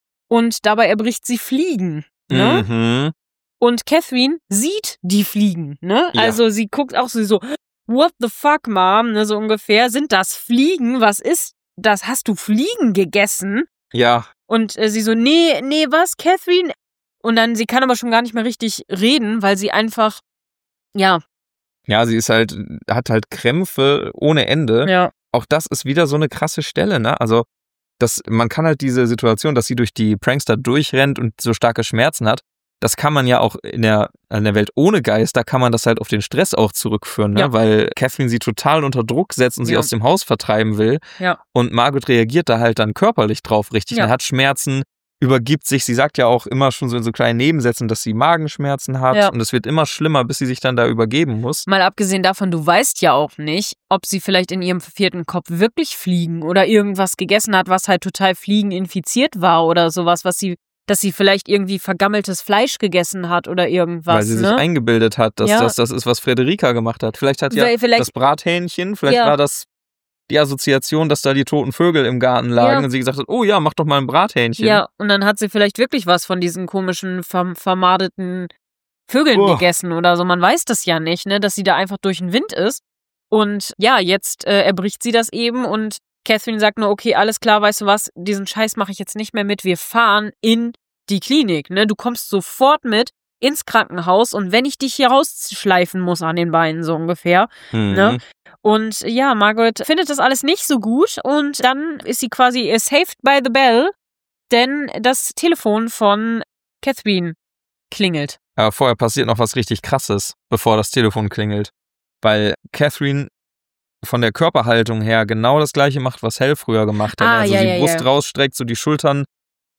Und dabei erbricht sie Fliegen, ne? Mhm. Und Catherine sieht die Fliegen, ne? Ja. Also sie guckt auch so, so, what the fuck, Mom, ne, so ungefähr. Sind das Fliegen? Was ist das? Hast du Fliegen gegessen? Ja. Und äh, sie so, nee, nee, was, Catherine? Und dann, sie kann aber schon gar nicht mehr richtig reden, weil sie einfach, ja, Ja, sie ist halt, hat halt Krämpfe ohne Ende. ja, Auch das ist wieder so eine krasse Stelle, ne? Also, das, man kann halt diese Situation, dass sie durch die Prankster durchrennt und so starke Schmerzen hat, das kann man ja auch in der, in der Welt ohne Geist, da kann man das halt auf den Stress auch zurückführen, ne? Ja. Weil Catherine sie total unter Druck setzt und sie Ja. aus dem Haus vertreiben will. ja, Und Margaret reagiert da halt dann körperlich drauf richtig. Ja. Er hat Schmerzen, übergibt sich. Sie sagt ja auch immer schon so in so kleinen Nebensätzen, dass sie Magenschmerzen hat. Ja. Und es wird immer schlimmer, bis sie sich dann da übergeben muss. Mal abgesehen davon, du weißt ja auch nicht, ob sie vielleicht in ihrem verfehlten Kopf wirklich Fliegen oder irgendwas gegessen hat, was halt total fliegeninfiziert war oder sowas, was sie, dass sie vielleicht irgendwie vergammeltes Fleisch gegessen hat oder irgendwas, weil sie ne? sich eingebildet hat, dass Ja. das das ist, was Frederika gemacht hat. Vielleicht hat ja Weil- vielleicht- das Brathähnchen, vielleicht Ja. war das die Assoziation, dass da die toten Vögel im Garten lagen Ja. und sie gesagt hat, oh ja, mach doch mal ein Brathähnchen. Ja, und dann hat sie vielleicht wirklich was von diesen komischen, verm vermadeten Vögeln Oh. gegessen oder so. Man weiß das ja nicht, ne, dass sie da einfach durch den Wind ist. Und ja, jetzt äh, erbricht sie das eben und Catherine sagt nur, okay, alles klar, weißt du was, diesen Scheiß mache ich jetzt nicht mehr mit. Wir fahren in die Klinik, ne? Du kommst sofort mit ins Krankenhaus und wenn ich dich hier rausschleifen muss an den Beinen, so ungefähr, Mhm. ne? Und ja, Margaret findet das alles nicht so gut und dann ist sie quasi saved by the bell, denn das Telefon von Catherine klingelt. Aber vorher passiert noch was richtig Krasses, bevor das Telefon klingelt. Weil Catherine von der Körperhaltung her genau das gleiche macht, was Hell früher gemacht hat. Ah, also ja, die ja, Brust ja. rausstreckt, so die Schultern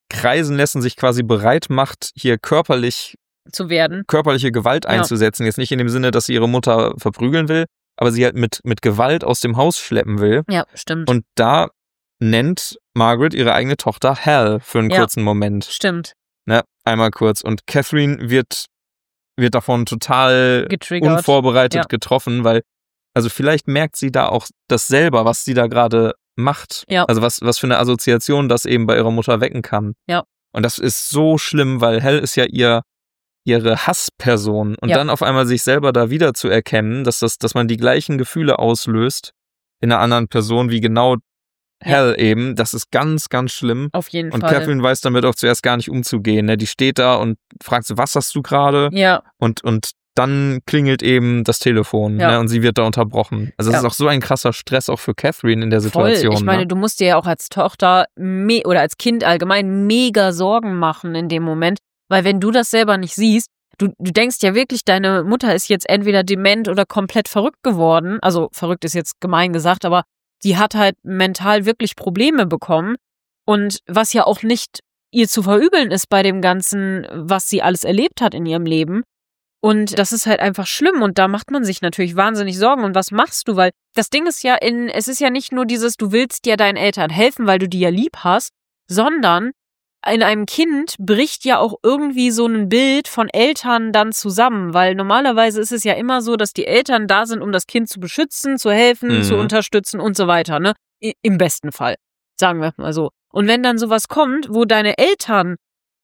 kreisen lässt und sich quasi bereit macht, hier körperlich zu werden. körperliche Gewalt einzusetzen. Ja. Jetzt nicht in dem Sinne, dass sie ihre Mutter verprügeln will, aber sie halt mit, mit Gewalt aus dem Haus schleppen will. Ja, stimmt. Und da nennt Margaret ihre eigene Tochter Hal für einen ja. kurzen Moment. Stimmt. Ne, einmal kurz. Und Catherine wird, wird davon total getriggert. Unvorbereitet ja. getroffen, weil, also vielleicht merkt sie da auch das selber, was sie da gerade macht. Ja. Also was, was für eine Assoziation das eben bei ihrer Mutter wecken kann. Ja. Und das ist so schlimm, weil Hal ist ja ihr ihre Hassperson. Und ja. dann auf einmal sich selber da wieder zu erkennen, dass, das, dass man die gleichen Gefühle auslöst in einer anderen Person, wie genau Hal ja. eben, das ist ganz, ganz schlimm. Auf jeden und Fall. Und Catherine weiß damit auch zuerst gar nicht umzugehen. Ne? Die steht da und fragt so, was hast du gerade? Ja. Und, und dann klingelt eben das Telefon ja. ne? Und sie wird da unterbrochen. Also es ja. ist auch so ein krasser Stress auch für Catherine in der Situation. Voll. Ich meine, ne? du musst dir ja auch als Tochter me- oder als Kind allgemein mega Sorgen machen in dem Moment, weil wenn du das selber nicht siehst, du, du denkst ja wirklich, deine Mutter ist jetzt entweder dement oder komplett verrückt geworden. Also verrückt ist jetzt gemein gesagt, aber die hat halt mental wirklich Probleme bekommen. Und was ja auch nicht ihr zu verübeln ist bei dem Ganzen, was sie alles erlebt hat in ihrem Leben. Und das ist halt einfach schlimm. Und da macht man sich natürlich wahnsinnig Sorgen. Und was machst du? Weil das Ding ist ja, in, es ist ja nicht nur dieses, du willst ja deinen Eltern helfen, weil du die ja lieb hast, sondern in einem Kind bricht ja auch irgendwie so ein Bild von Eltern dann zusammen, weil normalerweise ist es ja immer so, dass die Eltern da sind, um das Kind zu beschützen, zu helfen, mhm. zu unterstützen und so weiter, ne? Im besten Fall, sagen wir mal so. Und wenn dann sowas kommt, wo deine Eltern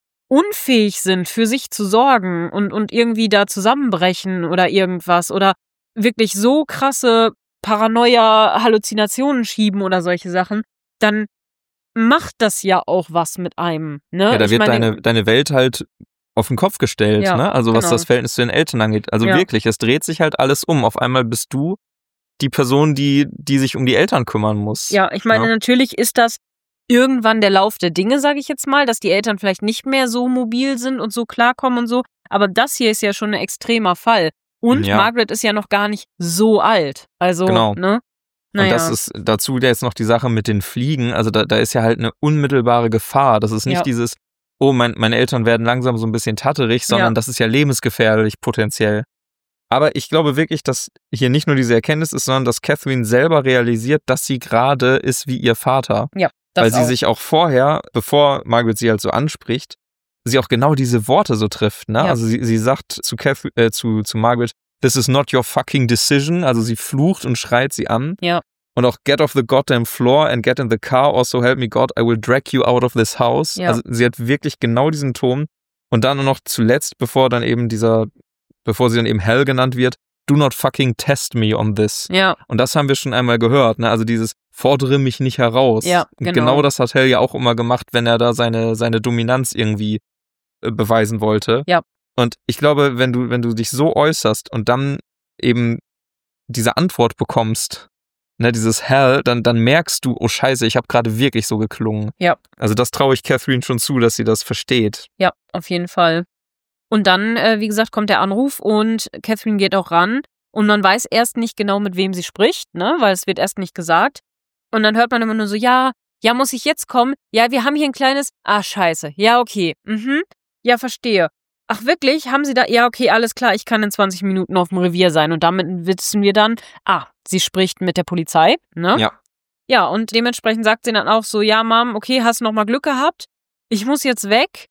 unfähig sind, für sich zu sorgen und, und irgendwie da zusammenbrechen oder irgendwas oder wirklich so krasse Paranoia, Halluzinationen schieben oder solche Sachen, dann macht das ja auch was mit einem. Ne? Ja, da ich wird meine, deine, deine Welt halt auf den Kopf gestellt, ja, ne? Also was genau. das Verhältnis zu den Eltern angeht. Also ja. wirklich, es dreht sich halt alles um. Auf einmal bist du die Person, die, die sich um die Eltern kümmern muss. Ja, ich meine, ja. natürlich ist das irgendwann der Lauf der Dinge, sage ich jetzt mal, dass die Eltern vielleicht nicht mehr so mobil sind und so klarkommen und so. Aber das hier ist ja schon ein extremer Fall. Und ja. Margaret ist ja noch gar nicht so alt. Also, genau. ne? Naja. Und das ist dazu jetzt noch die Sache mit den Fliegen. Also da, da ist ja halt eine unmittelbare Gefahr. Das ist nicht ja. dieses, oh, mein, meine Eltern werden langsam so ein bisschen tatterig, sondern ja. das ist ja lebensgefährlich potenziell. Aber ich glaube wirklich, dass hier nicht nur diese Erkenntnis ist, sondern dass Catherine selber realisiert, dass sie gerade ist wie ihr Vater. Ja, das Weil sie auch. sich auch vorher, bevor Margaret sie halt so anspricht, sie auch genau diese Worte so trifft. Ne? Ja. Also sie, sie sagt zu, Catherine, äh, zu, zu Margaret, this is not your fucking decision. Also sie flucht und schreit sie an. Ja. Und auch get off the goddamn floor and get in the car. Also help me God, I will drag you out of this house. Ja. Also sie hat wirklich genau diesen Ton. Und dann noch zuletzt, bevor dann eben dieser, bevor sie dann eben Hal genannt wird, do not fucking test me on this. Ja. Und das haben wir schon einmal gehört. Ne? Also dieses fordere mich nicht heraus. Ja, genau. Genau das hat Hal ja auch immer gemacht, wenn er da seine, seine Dominanz irgendwie äh, beweisen wollte. Ja. Und ich glaube, wenn du, wenn du dich so äußerst und dann eben diese Antwort bekommst, ne, dieses Hell, dann, dann merkst du, oh Scheiße, ich habe gerade wirklich so geklungen. Ja. Also das traue ich Catherine schon zu, dass sie das versteht. Ja, auf jeden Fall. Und dann, äh, wie gesagt, kommt der Anruf und Catherine geht auch ran und man weiß erst nicht genau, mit wem sie spricht, ne, weil es wird erst nicht gesagt. Und dann hört man immer nur so, ja, ja, muss ich jetzt kommen? Ja, wir haben hier ein kleines, ah, scheiße, ja, okay, mhm, ja, verstehe. Ach wirklich, haben Sie da, ja, okay, alles klar, ich kann in zwanzig Minuten auf dem Revier sein und damit wissen wir dann, ah, sie spricht mit der Polizei, ne? Ja. Ja, und dementsprechend sagt sie dann auch so, ja, Mom, okay, hast du noch mal Glück gehabt? Ich muss jetzt weg.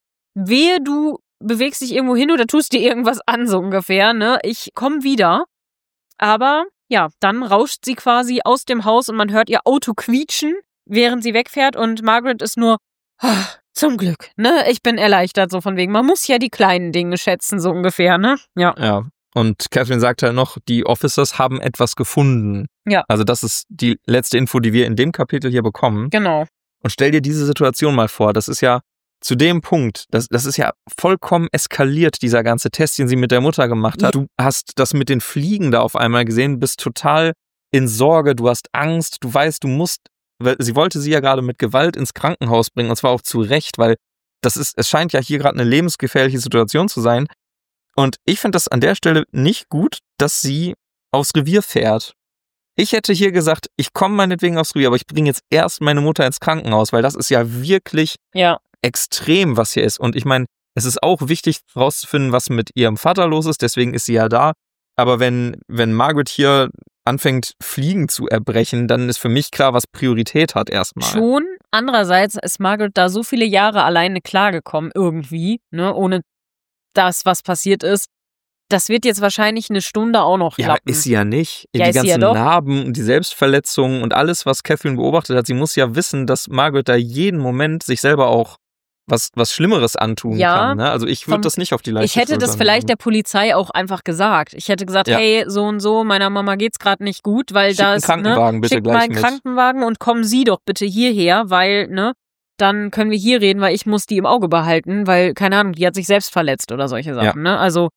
Wehe, du bewegst dich irgendwo hin oder tust dir irgendwas an, so ungefähr, ne? Ich komme wieder. Aber, ja, dann rauscht sie quasi aus dem Haus und man hört ihr Auto quietschen, während sie wegfährt und Margaret ist nur, ah, zum Glück, ne? Ich bin erleichtert, so von wegen, man muss ja die kleinen Dinge schätzen, so ungefähr, ne? Ja. Ja. Und Catherine sagt halt noch, die Officers haben etwas gefunden. Ja. Also das ist die letzte Info, die wir in dem Kapitel hier bekommen. Genau. Und stell dir diese Situation mal vor, das ist ja zu dem Punkt, das, das ist ja vollkommen eskaliert, dieser ganze Test, den sie mit der Mutter gemacht hat. Ja. Du hast das mit den Fliegen da auf einmal gesehen, bist total in Sorge, du hast Angst, du weißt, du musst, weil sie wollte sie ja gerade mit Gewalt ins Krankenhaus bringen und zwar auch zu Recht, weil das ist, es scheint ja hier gerade eine lebensgefährliche Situation zu sein. Und ich finde das an der Stelle nicht gut, dass sie aufs Revier fährt. Ich hätte hier gesagt, ich komme meinetwegen aufs Revier, aber ich bringe jetzt erst meine Mutter ins Krankenhaus, weil das ist ja wirklich ja. extrem, was hier ist. Und ich meine, es ist auch wichtig herauszufinden, was mit ihrem Vater los ist, deswegen ist sie ja da. Aber wenn, wenn Margaret hier anfängt, Fliegen zu erbrechen, dann ist für mich klar, was Priorität hat erstmal. Schon. Andererseits ist Margaret da so viele Jahre alleine klargekommen, irgendwie, ne, ohne das, was passiert ist. Das wird jetzt wahrscheinlich eine Stunde auch noch klappen. Ja, ist sie ja nicht. Ja, die ist sie ganzen ja doch. Narben und die Selbstverletzungen und alles, was Catherine beobachtet hat, sie muss ja wissen, dass Margaret da jeden Moment sich selber auch was, was Schlimmeres antun Ja, kann. Ne? Also ich würde vom- das nicht auf die leichte Ich hätte das Schulter vielleicht nehmen. der Polizei auch einfach gesagt. Ich hätte gesagt, Ja. hey, so und so, meiner Mama geht's gerade nicht gut, weil Schickt da einen ist, Krankenwagen ne, bitte schickt gleich mal einen mit. Krankenwagen und kommen Sie doch bitte hierher, weil, ne, dann können wir hier reden, weil ich muss die im Auge behalten, weil, keine Ahnung, die hat sich selbst verletzt oder solche Sachen, Ja. ne, also,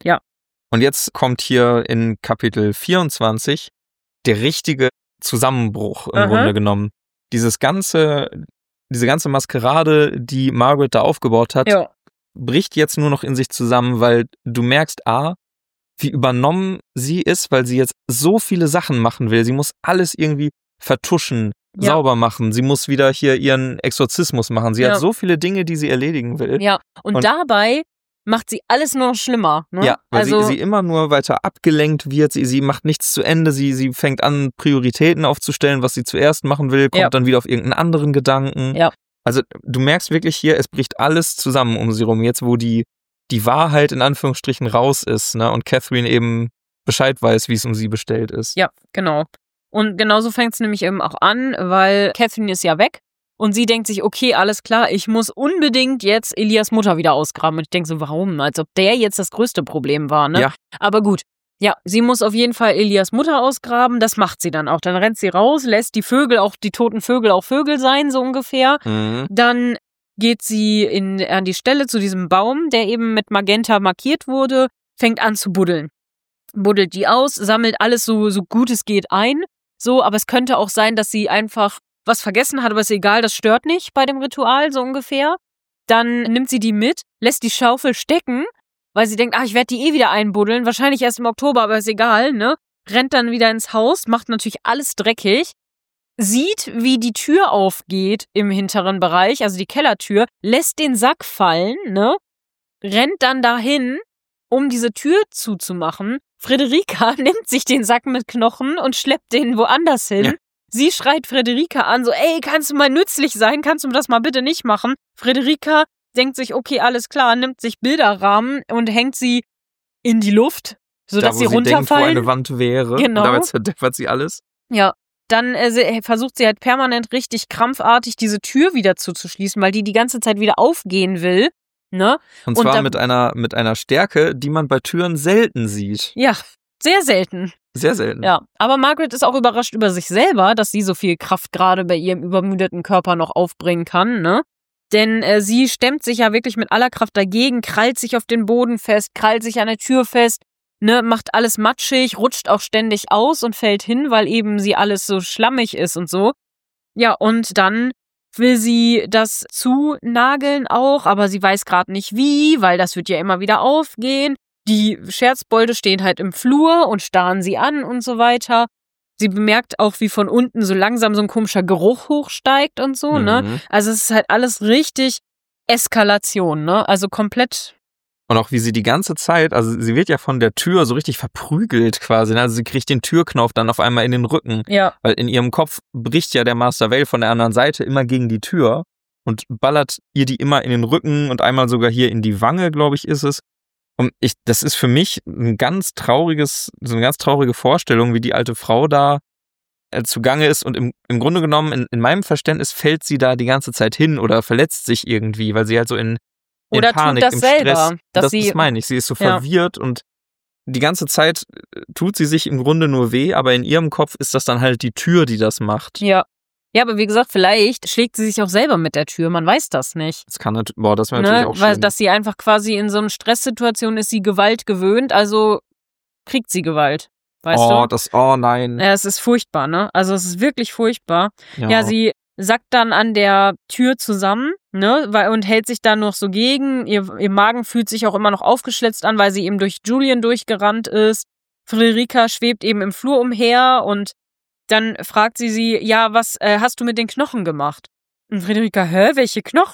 Und jetzt kommt hier in Kapitel vierundzwanzig der richtige Zusammenbruch im Aha. Grunde genommen. Dieses ganze, diese ganze Maskerade, die Margaret da aufgebaut hat, ja, bricht jetzt nur noch in sich zusammen, weil du merkst, A, wie übernommen sie ist, weil sie jetzt so viele Sachen machen will. Sie muss alles irgendwie vertuschen, Ja. sauber machen. Sie muss wieder hier ihren Exorzismus machen. Sie Ja. hat so viele Dinge, die sie erledigen will. ja, und, Und- dabei macht sie alles nur noch schlimmer, ne, Ja, weil also, sie, sie immer nur weiter abgelenkt wird, sie, sie macht nichts zu Ende, sie, sie fängt an, Prioritäten aufzustellen, was sie zuerst machen will, kommt Ja. dann wieder auf irgendeinen anderen Gedanken. Ja. Also du merkst wirklich hier, es bricht alles zusammen um sie rum, jetzt wo die, die Wahrheit in Anführungsstrichen raus ist, ne, und Catherine eben Bescheid weiß, wie es um sie bestellt ist. ja, genau. Und genauso fängt es nämlich eben auch an, weil Catherine ist ja weg und sie denkt sich, okay, alles klar, ich muss unbedingt jetzt Elias Mutter wieder ausgraben. Und ich denke so, warum? Als ob der jetzt das größte Problem war, ne? Ja. Aber gut, ja, sie muss auf jeden Fall Elias Mutter ausgraben, das macht sie dann auch. Dann rennt sie raus, lässt die Vögel, auch die toten Vögel auch Vögel sein, so ungefähr. Mhm. Dann geht sie in, an die Stelle zu diesem Baum, der eben mit Magenta markiert wurde, fängt an zu buddeln. Buddelt die aus, sammelt alles so, so gut es geht ein. So, aber es könnte auch sein, dass sie einfach was vergessen hat, aber ist egal, das stört nicht bei dem Ritual, so ungefähr. Dann nimmt sie die mit, lässt die Schaufel stecken, weil sie denkt, ah, ich werde die eh wieder einbuddeln, wahrscheinlich erst im Oktober, aber ist egal, ne? Rennt dann wieder ins Haus, macht natürlich alles dreckig, sieht, wie die Tür aufgeht im hinteren Bereich, also die Kellertür, lässt den Sack fallen, ne? Rennt dann dahin, um diese Tür zuzumachen. Frederika nimmt sich den Sack mit Knochen und schleppt den woanders hin. Ja. Sie schreit Frederika an, so, ey, kannst du mal nützlich sein? Kannst du das mal bitte nicht machen? Frederika denkt sich, okay, alles klar, nimmt sich Bilderrahmen und hängt sie in die Luft, sodass da, sie wo sie denkt, wo runterfallen. eine Wand wäre. Genau. Und damit zerdeppert sie alles. Ja, dann äh, sie, versucht sie halt permanent richtig krampfartig diese Tür wieder zuzuschließen, weil die die ganze Zeit wieder aufgehen will, ne? Und Und zwar da- mit einer, mit einer Stärke, die man bei Türen selten sieht. Ja, sehr selten. Sehr selten. Ja, aber Margaret ist auch überrascht über sich selber, dass sie so viel Kraft gerade bei ihrem übermüdeten Körper noch aufbringen kann, ne? Denn äh, sie stemmt sich ja wirklich mit aller Kraft dagegen, krallt sich auf den Boden fest, krallt sich an der Tür fest, ne, macht alles matschig, rutscht auch ständig aus und fällt hin, weil eben sie alles so schlammig ist und so. Ja, und dann will sie das zunageln auch, aber sie weiß gerade nicht wie, weil das wird ja immer wieder aufgehen. Die Scherzbolde stehen halt im Flur und starren sie an und so weiter. Sie bemerkt auch, wie von unten so langsam so ein komischer Geruch hochsteigt und so, ne? Mhm. Also es ist halt alles richtig Eskalation, ne? Also komplett, Und auch wie sie die ganze Zeit, also sie wird ja von der Tür so richtig verprügelt quasi. Ne? Also sie kriegt den Türknauf dann auf einmal in den Rücken. ja, Weil in ihrem Kopf bricht ja der Master Vale von der anderen Seite immer gegen die Tür und ballert ihr die immer in den Rücken und einmal sogar hier in die Wange, glaube ich, ist es. Und ich, das ist für mich ein ganz trauriges, so eine ganz traurige Vorstellung, wie die alte Frau da äh, zugange ist. Und im, im Grunde genommen, in, in meinem Verständnis, fällt sie da die ganze Zeit hin oder verletzt sich irgendwie, weil sie halt so in, in Oder tut Panik, das im selber, Stress. dass das sie- das meine ich. Sie ist so Ja. verwirrt und die ganze Zeit äh, tut sie sich im Grunde nur weh, aber in ihrem Kopf ist das dann halt die Tür, die das macht. ja. Ja, aber wie gesagt, vielleicht schlägt sie sich auch selber mit der Tür, man weiß das nicht. Das kann natürlich, boah, das wäre natürlich Ne? auch Weil schön. dass sie einfach quasi in so einer Stresssituation ist, sie Gewalt gewöhnt, also kriegt sie Gewalt. Weißt oh, du? das, oh nein. Ja, es ist furchtbar, ne? Also es ist wirklich furchtbar. Ja, Ja, sie sackt dann an der Tür zusammen, ne, weil, und hält sich dann noch so gegen. Ihr, ihr Magen fühlt sich auch immer noch aufgeschlitzt an, weil sie eben durch Julian durchgerannt ist. Frederika schwebt eben im Flur umher und dann fragt sie sie, ja, was äh, hast du mit den Knochen gemacht? Und Frederika, hä, welche Knochen?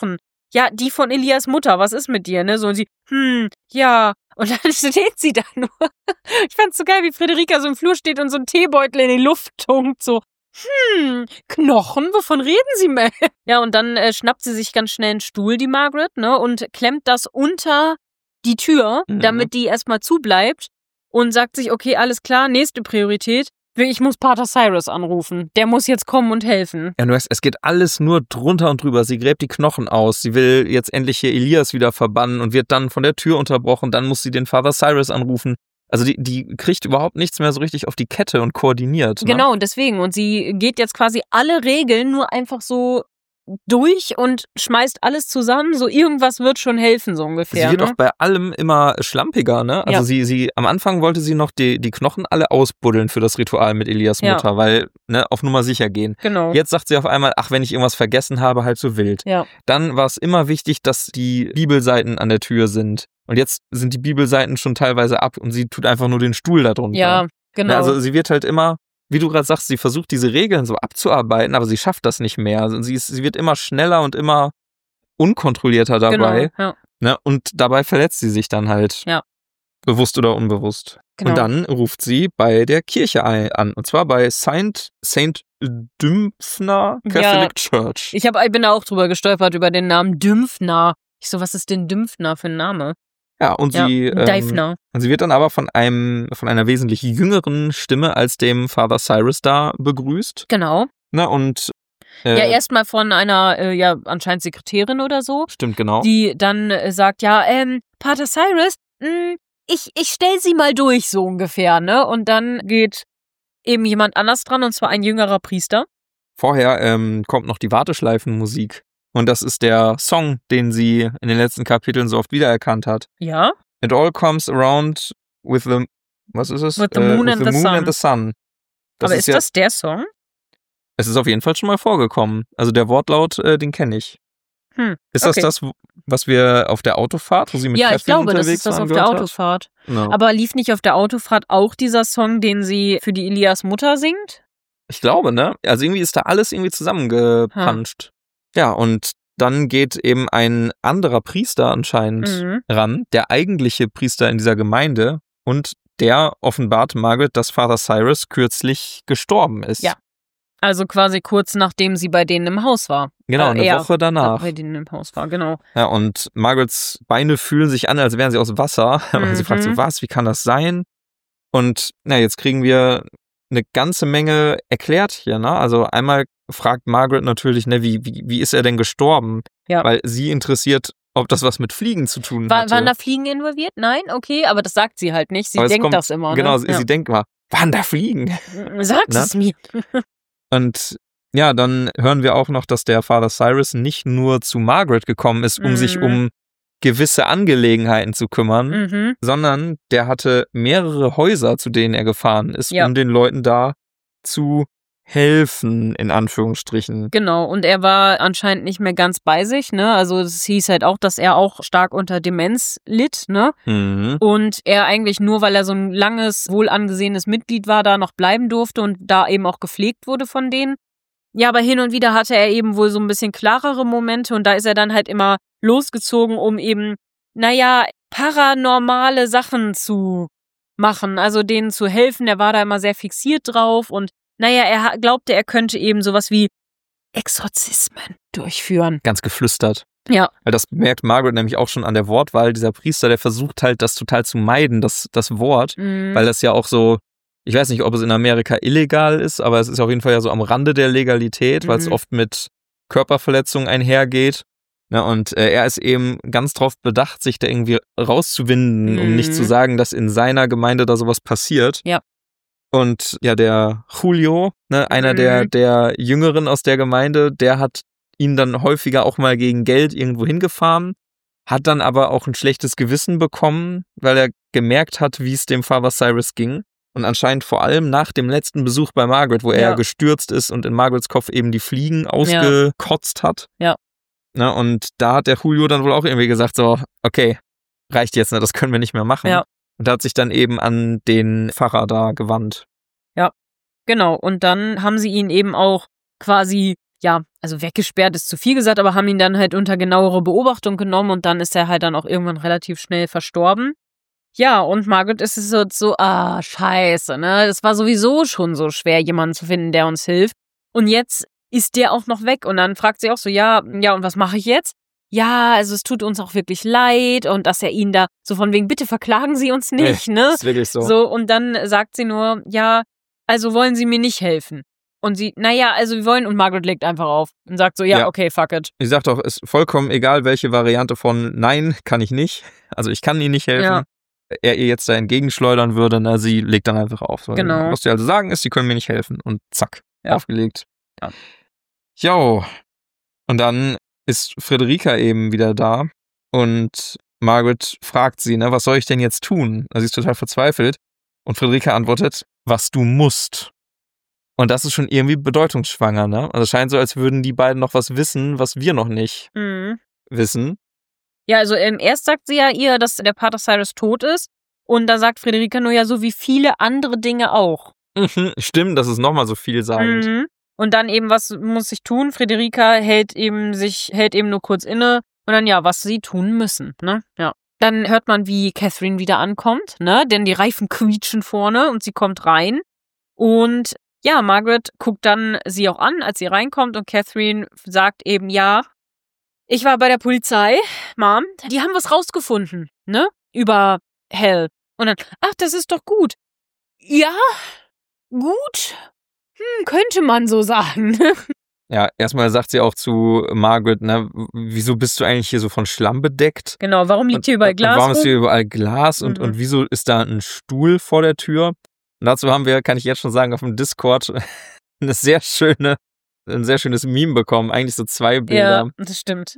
ja, die von Elias Mutter, was ist mit dir, ne? So, und sie, hm, ja. Und dann steht sie da nur. Ich fand's so geil, wie Friederika so im Flur steht und so ein Teebeutel in die Luft tunkt, so, hm, Knochen, wovon reden Sie mehr? Ja, und dann äh, schnappt sie sich ganz schnell einen Stuhl, die Margaret, ne, und klemmt das unter die Tür, mhm. damit die erstmal zubleibt und sagt sich, okay, alles klar, nächste Priorität. Ich muss Pater Cyrus anrufen. Der muss jetzt kommen und helfen. Ja, du weißt, es geht alles nur drunter und drüber. Sie gräbt die Knochen aus. Sie will jetzt endlich hier Elias wieder verbannen und wird dann von der Tür unterbrochen. Dann muss sie den Father Cyrus anrufen. Also die, die kriegt überhaupt nichts mehr so richtig auf die Kette und koordiniert. Ne? Genau, und deswegen. Und sie geht jetzt quasi alle Regeln nur einfach so durch und schmeißt alles zusammen, so irgendwas wird schon helfen, so ungefähr. Sie wird ne? auch bei allem immer schlampiger, ne? Also ja. sie, sie, am Anfang wollte sie noch die, die Knochen alle ausbuddeln für das Ritual mit Elias Mutter, ja. weil, ne, auf Nummer sicher gehen. Genau. Jetzt sagt sie auf einmal, ach, wenn ich irgendwas vergessen habe, halt so wild. Ja. Dann war es immer wichtig, dass die Bibelseiten an der Tür sind. Und jetzt sind die Bibelseiten schon teilweise ab und sie tut einfach nur den Stuhl da drunter. Ja, genau. Ne, also sie wird halt immer, wie du gerade sagst, sie versucht diese Regeln so abzuarbeiten, aber sie schafft das nicht mehr. Also sie, ist, sie wird immer schneller und immer unkontrollierter dabei. Genau, ja. Ne? Und dabei verletzt sie sich dann halt. Ja. Bewusst oder unbewusst. Genau. Und dann ruft sie bei der Kirche an. Und zwar bei Saint Saint Dymphna Catholic ja, Church. Ich, hab, ich bin da auch drüber gestolpert, über den Namen Dymphna. Ich so, was ist denn Dymphna für ein Name? Ja, und ja, sie ähm, und sie wird dann aber von einem von einer wesentlich jüngeren Stimme als dem Father Cyrus da begrüßt. Genau. Na, und äh, ja, erstmal von einer, äh, ja, anscheinend Sekretärin oder so. Stimmt, genau. Die dann äh, sagt, ja, ähm, Pater Cyrus, mh, ich, ich stell sie mal durch, so ungefähr, ne? Und dann geht eben jemand anders dran, und zwar ein jüngerer Priester. Vorher ähm, kommt noch die Warteschleifenmusik. Und das ist der Song, den sie in den letzten Kapiteln so oft wiedererkannt hat. Ja. It all comes around with the, was ist es? With the moon, uh, with and, the the moon sun. and the sun. Das Aber ist, ist ja, das der Song? Es ist auf jeden Fall schon mal vorgekommen. Also der Wortlaut, äh, den kenne ich. Hm, ist okay. das das, was wir auf der Autofahrt, wo sie mit ja, Kathleen unterwegs waren? Ja, ich glaube, das ist das auf der Autofahrt. No. Aber lief nicht auf der Autofahrt auch dieser Song, den sie für die Elias Mutter singt? Ich glaube, ne? Also irgendwie ist da alles irgendwie zusammengepanscht. Hm. Ja, und dann geht eben ein anderer Priester anscheinend mhm. ran, der eigentliche Priester in dieser Gemeinde, und der offenbart Margaret, dass Father Cyrus kürzlich gestorben ist. Ja, also quasi kurz nachdem sie bei denen im Haus war. Genau, eine äh, Woche danach. Bei denen im Haus war, genau. Ja, und Margarets Beine fühlen sich an, als wären sie aus Wasser. Mhm. Sie fragt so, was, wie kann das sein? Und na, jetzt kriegen wir eine ganze Menge erklärt hier, ne? Also einmal fragt Margaret natürlich, ne, wie, wie, wie ist er denn gestorben? Ja. Weil sie interessiert, ob das was mit Fliegen zu tun War, hatte. Waren da Fliegen involviert? Nein? Okay, aber das sagt sie halt nicht. Sie denkt kommt, das immer. Ne? Genau, sie, ja. sie denkt mal, waren da Fliegen? Sag es mir. Und ja, dann hören wir auch noch, dass der Father Cyrus nicht nur zu Margaret gekommen ist, um mhm. sich um gewisse Angelegenheiten zu kümmern, mhm. sondern der hatte mehrere Häuser, zu denen er gefahren ist, ja. um den Leuten da zu helfen, in Anführungsstrichen. Genau, und er war anscheinend nicht mehr ganz bei sich, ne? Also es hieß halt auch, dass er auch stark unter Demenz litt, ne? Mhm. Und er eigentlich nur, weil er so ein langes, wohl angesehenes Mitglied war, da noch bleiben durfte und da eben auch gepflegt wurde von denen. Ja, aber hin und wieder hatte er eben wohl so ein bisschen klarere Momente, und da ist er dann halt immer losgezogen, um eben, naja, paranormale Sachen zu machen, also denen zu helfen. Er war da immer sehr fixiert drauf, und naja, er glaubte, er könnte eben sowas wie Exorzismen durchführen. Ganz geflüstert. Ja. Weil das merkt Margaret nämlich auch schon an der Wortwahl. Dieser Priester, der versucht halt, das total zu meiden, das, das Wort, mhm. weil das ja auch so, ich weiß nicht, ob es in Amerika illegal ist, aber es ist auf jeden Fall ja so am Rande der Legalität, mhm. weil es oft mit Körperverletzungen einhergeht. Ja, und äh, er ist eben ganz drauf bedacht, sich da irgendwie rauszuwinden, mhm. um nicht zu sagen, dass in seiner Gemeinde da sowas passiert. Ja. Und ja, der Julio, ne, einer mhm. der, der Jüngeren aus der Gemeinde, der hat ihn dann häufiger auch mal gegen Geld irgendwo hingefahren, hat dann aber auch ein schlechtes Gewissen bekommen, weil er gemerkt hat, wie es dem Father Cyrus ging. Und anscheinend vor allem nach dem letzten Besuch bei Margaret, wo er ja. gestürzt ist und in Margarets Kopf eben die Fliegen ausgekotzt ja. hat. Ja. Ne, und da hat der Julio dann wohl auch irgendwie gesagt, so, okay, reicht jetzt, ne, das können wir nicht mehr machen. Ja. Und hat sich dann eben an den Pfarrer da gewandt. Ja, genau. Und dann haben sie ihn eben auch quasi ja, also weggesperrt ist zu viel gesagt, aber haben ihn dann halt unter genauere Beobachtung genommen und dann ist er halt dann auch irgendwann relativ schnell verstorben. Ja, und Margaret ist es so, so, ah, scheiße, ne? Es war sowieso schon so schwer, jemanden zu finden, der uns hilft. Und jetzt ist der auch noch weg und dann fragt sie auch so, ja, ja, und was mache ich jetzt? Ja, also es tut uns auch wirklich leid und dass er ihn da so von wegen, bitte verklagen Sie uns nicht, nee, ne? Ist wirklich so. So, und dann sagt sie nur, ja, also wollen Sie mir nicht helfen? Und sie, naja, also wir wollen, und Margaret legt einfach auf und sagt so, ja, ja. okay, fuck it. Ich sag doch, ist vollkommen egal, welche Variante von nein, kann ich nicht. Also ich kann Ihnen nicht helfen. Ja. Er ihr jetzt da entgegenschleudern würde, na, sie legt dann einfach auf. So, genau. Was sie also sagen ist, sie können mir nicht helfen. Und zack, ja. aufgelegt. Ja. Jo. Und dann ist Frederica eben wieder da und Margaret fragt sie, ne, was soll ich denn jetzt tun? Also sie ist total verzweifelt und Frederica antwortet, was du musst. Und das ist schon irgendwie bedeutungsschwanger, ne? Also es scheint so, als würden die beiden noch was wissen, was wir noch nicht mhm. wissen. Ja, also ähm, erst sagt sie ja ihr, dass der Pater Cyrus tot ist und da sagt Frederica nur ja so wie viele andere Dinge auch. Mhm, stimmt, das ist nochmal so vielsagend. Mhm. Und dann eben, was muss ich tun? Frederica hält eben sich, hält eben nur kurz inne und dann ja, was sie tun müssen, ne? Ja. Dann hört man, wie Catherine wieder ankommt, ne? Denn die Reifen quietschen vorne und sie kommt rein und ja, Margaret guckt dann sie auch an, als sie reinkommt und Catherine sagt eben, ja, ich war bei der Polizei, Mom, die haben was rausgefunden, ne, über Hal. Und dann, ach, das ist doch gut. Ja, gut, hm, könnte man so sagen. Ja, erstmal sagt sie auch zu Margaret, ne, wieso bist du eigentlich hier so von Schlamm bedeckt? Genau, warum liegt hier überall Glas? Und warum ist hier überall Glas und, mhm. und wieso ist da ein Stuhl vor der Tür? Und dazu haben wir, kann ich jetzt schon sagen, auf dem Discord eine sehr schöne, ein sehr schönes Meme bekommen. Eigentlich so zwei Bilder. Ja, das stimmt.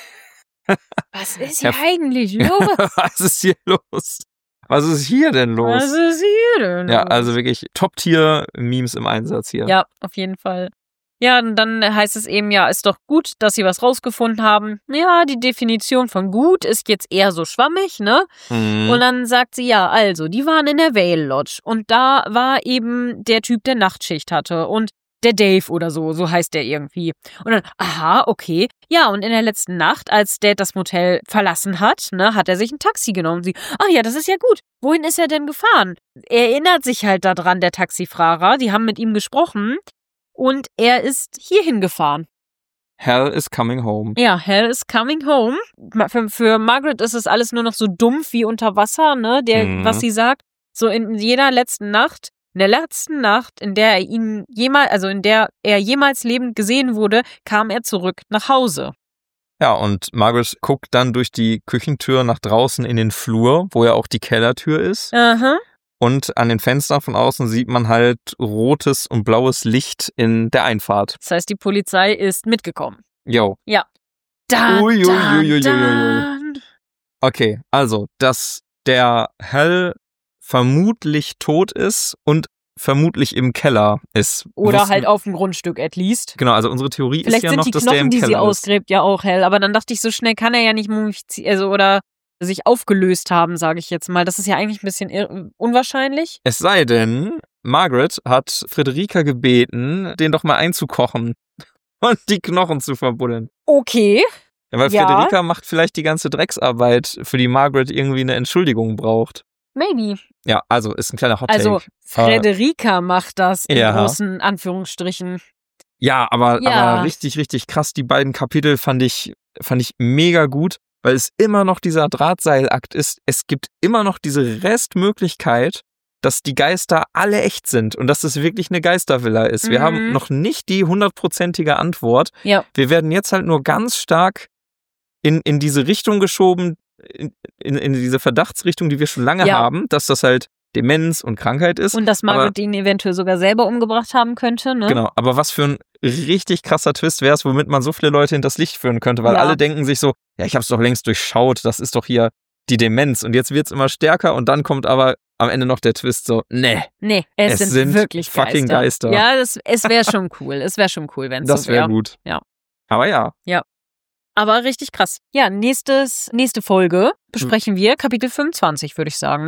Was ist hier ja. eigentlich los? Was ist hier los? Was ist hier denn los? Was ist hier denn los? Ja, also wirklich Top-Tier-Memes im Einsatz hier. Ja, auf jeden Fall. Ja, und dann heißt es eben, ja, ist doch gut, dass sie was rausgefunden haben. Ja, die Definition von gut ist jetzt eher so schwammig, ne? Mhm. Und dann sagt sie, ja, also, die waren in der Vale Lodge und da war eben der Typ, der Nachtschicht hatte und der Dave oder so, so heißt der irgendwie. Und dann, aha, okay. Ja, und in der letzten Nacht, als Dad das Motel verlassen hat, ne, hat er sich ein Taxi genommen. Sie, ach ja, das ist ja gut. Wohin ist er denn gefahren? Er erinnert sich halt daran, der Taxifahrer. Die haben mit ihm gesprochen. Und er ist hierhin gefahren. Hal is coming home. Ja, Hal is coming home. Für, für Margaret ist es alles nur noch so dumpf wie unter Wasser, ne, der, mhm. was sie sagt. So in jeder letzten Nacht, in der letzten Nacht, in der er ihn jemals, also in der er jemals lebend gesehen wurde, kam er zurück nach Hause. Ja, und Margaret guckt dann durch die Küchentür nach draußen in den Flur, wo ja auch die Kellertür ist. Aha. Und an den Fenstern von außen sieht man halt rotes und blaues Licht in der Einfahrt. Das heißt, die Polizei ist mitgekommen. Jo. Ja. Dun, ui, ui, ui, ui, dun. ui. Okay, also, dass der Hal vermutlich tot ist und vermutlich im Keller ist. Oder wussten, halt auf dem Grundstück at least. Genau, also unsere Theorie Vielleicht ist ja noch, sind die dass Knochen, der im die Keller sie ist. ausgräbt, ja auch hell. Aber dann dachte ich, so schnell kann er ja nicht mumifizieren, also oder sich aufgelöst haben, sage ich jetzt mal. Das ist ja eigentlich ein bisschen unwahrscheinlich. Es sei denn, Margaret hat Frederica gebeten, den doch mal einzukochen und die Knochen zu verbuddeln. Okay. Ja, weil ja. Frederica macht vielleicht die ganze Drecksarbeit, für die Margaret irgendwie eine Entschuldigung braucht. Maybe. Ja, also ist ein kleiner Hot-Take. Also Frederica macht das in ja. großen Anführungsstrichen. Ja, aber, ja. aber richtig, richtig krass. Die beiden Kapitel fand ich, fand ich mega gut, weil es immer noch dieser Drahtseilakt ist. Es gibt immer noch diese Restmöglichkeit, dass die Geister alle echt sind und dass es wirklich eine Geistervilla ist. Mhm. Wir haben noch nicht die hundertprozentige Antwort. Ja. Wir werden jetzt halt nur ganz stark in, in diese Richtung geschoben, in, in, in diese Verdachtsrichtung, die wir schon lange ja. haben, dass das halt Demenz und Krankheit ist. Und dass Margaret ihn eventuell sogar selber umgebracht haben könnte, ne? Genau, aber was für ein richtig krasser Twist wäre es, womit man so viele Leute hinters Licht führen könnte, weil ja. alle denken sich so, ja, ich hab's doch längst durchschaut, das ist doch hier die Demenz und jetzt wird's immer stärker und dann kommt aber am Ende noch der Twist so, nee. Nee, es, es sind, sind wirklich fucking Geister. Geister. Ja, das, es wäre schon cool, es wäre schon cool, wenn es so wäre. Das wäre gut. Ja. Aber ja. Ja. Aber richtig krass. Ja, nächstes, nächste Folge besprechen wir Kapitel fünfundzwanzig, würde ich sagen, ne?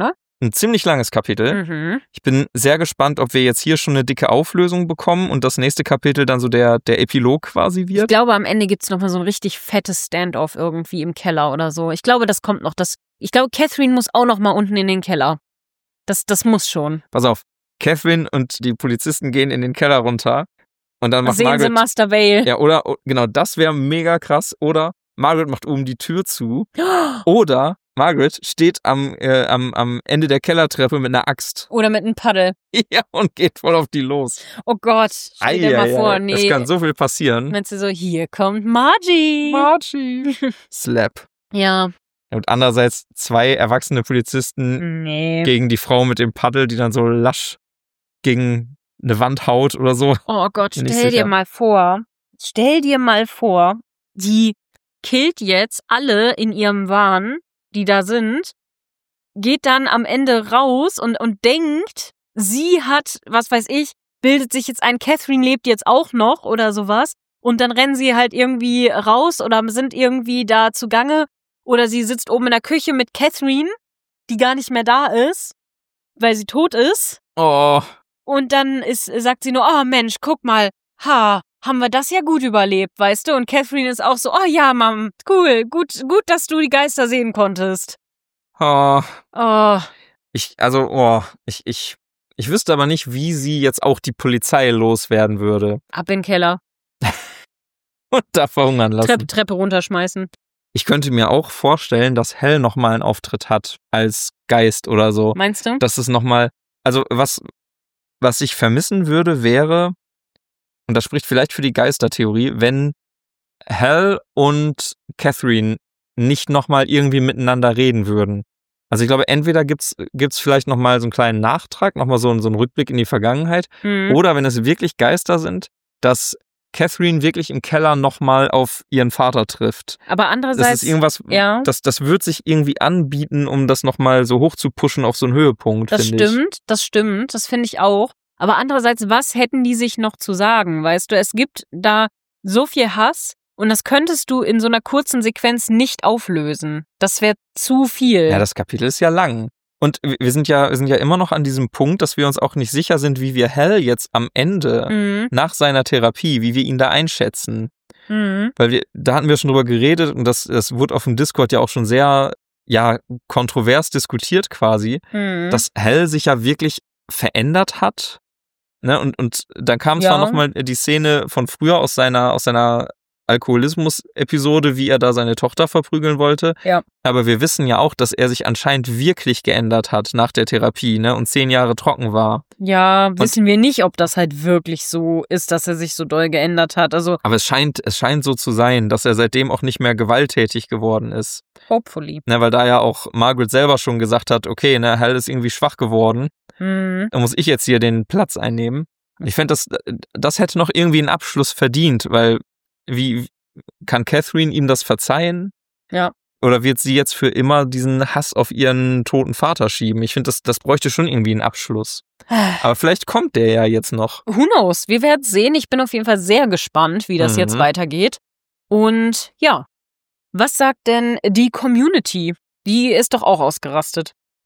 ein ziemlich langes Kapitel. Mhm. Ich bin sehr gespannt, ob wir jetzt hier schon eine dicke Auflösung bekommen und das nächste Kapitel dann so der, der Epilog quasi Ich wird. glaube, am Ende gibt's noch mal so ein richtig fettes Standoff irgendwie im Keller oder so. Ich glaube, das kommt noch. Das, ich glaube, Catherine muss auch noch mal unten in den Keller. Das, das muss schon. Pass auf, Catherine und die Polizisten gehen in den Keller runter und dann macht Sehen Margaret... Sie Master Vale. Ja, oder, genau, das wäre mega krass. Oder Margaret macht oben die Tür zu. Oder Margaret steht am, äh, am, am Ende der Kellertreppe mit einer Axt. Oder mit einem Paddel. Ja, und geht voll auf die los. Oh Gott, stell dir mal Ei, ei, vor, ei. nee. Es kann so viel passieren. Wenn sie so, hier kommt Margie. Margie. Slap. Ja, Und andererseits zwei erwachsene Polizisten nee. gegen die Frau mit dem Paddel, die dann so lasch gegen eine Wand haut oder so. Oh Gott, Bin ich stell dir sicher. mal vor, stell dir mal vor, die killt jetzt alle in ihrem Wahn, die da sind, geht dann am Ende raus und, und denkt, sie hat, was weiß ich, bildet sich jetzt ein, Catherine lebt jetzt auch noch oder sowas und dann rennen sie halt irgendwie raus oder sind irgendwie da zugange oder sie sitzt oben in der Küche mit Catherine, die gar nicht mehr da ist, weil sie tot ist. Oh, Und dann ist, sagt sie nur, oh Mensch, guck mal, ha, haben wir das ja gut überlebt, weißt du? Und Catherine ist auch so, oh ja, Mom, cool, gut, gut, dass du die Geister sehen konntest. oh. Oh, Ich, also, oh, ich, ich, ich wüsste aber nicht, wie sie jetzt auch die Polizei loswerden würde ab in den Keller, und da verhungern lassen. Treppe, Treppe runterschmeißen. Ich könnte mir auch vorstellen, dass Hell nochmal einen Auftritt hat als Geist oder so. Meinst du? Dass es nochmal, also was, was ich vermissen würde, wäre, und das spricht vielleicht für die Geistertheorie, wenn Hell und Catherine nicht nochmal irgendwie miteinander reden würden. Also ich glaube, entweder gibt's gibt's vielleicht nochmal so einen kleinen Nachtrag, nochmal so, einen- so einen Rückblick in die Vergangenheit, Hm. oder wenn es wirklich Geister sind, dass Catherine wirklich im Keller nochmal auf ihren Vater trifft. Aber Das andererseits, ist irgendwas, ja. das, das wird sich irgendwie anbieten, um das nochmal so hoch zu pushen auf so einen Höhepunkt, das finde ich. stimmt, das stimmt, das finde ich auch. Aber andererseits, was hätten die sich noch zu sagen, weißt du? Es gibt da so viel Hass und das könntest du in so einer kurzen Sequenz nicht auflösen. Das wäre zu viel. Ja, das Kapitel ist ja lang. Und wir wir sind ja, wir sind ja immer noch an diesem Punkt, dass wir uns auch nicht sicher sind, wie wir Hell jetzt am Ende, Mhm. nach seiner Therapie, wie wir ihn da einschätzen. Mhm. Weil wir, da hatten wir schon drüber geredet und das, das wurde auf dem Discord ja auch schon sehr, ja, kontrovers diskutiert quasi, Mhm. dass Hell sich ja wirklich verändert hat. Ne? Und, und dann kam Ja. zwar nochmal die Szene von früher aus seiner, aus seiner Alkoholismus-Episode, wie er da seine Tochter verprügeln wollte. Ja. Aber wir wissen ja auch, dass er sich anscheinend wirklich geändert hat nach der Therapie, ne? Und zehn Jahre trocken war. Ja, wissen wir nicht, ob das halt wirklich so ist, dass er sich so doll geändert hat. Also, Aber es scheint, es scheint so zu sein, dass er seitdem auch nicht mehr gewalttätig geworden ist. hopefully. Ne, weil da ja auch Margaret selber schon gesagt hat, okay, ne, Hal ist irgendwie schwach geworden. Mhm. Da muss ich jetzt hier den Platz einnehmen. Ich fände, das, das hätte noch irgendwie einen Abschluss verdient, weil wie kann Catherine ihm das verzeihen? Ja. Oder wird sie jetzt für immer diesen Hass auf ihren toten Vater schieben? Ich finde, das, das bräuchte schon irgendwie einen Abschluss. Aber vielleicht kommt der ja jetzt noch. Who knows? Wir werden sehen. Ich bin auf jeden Fall sehr gespannt, wie das Mhm. jetzt weitergeht. Und ja, was sagt denn die Community? Die ist doch auch ausgerastet.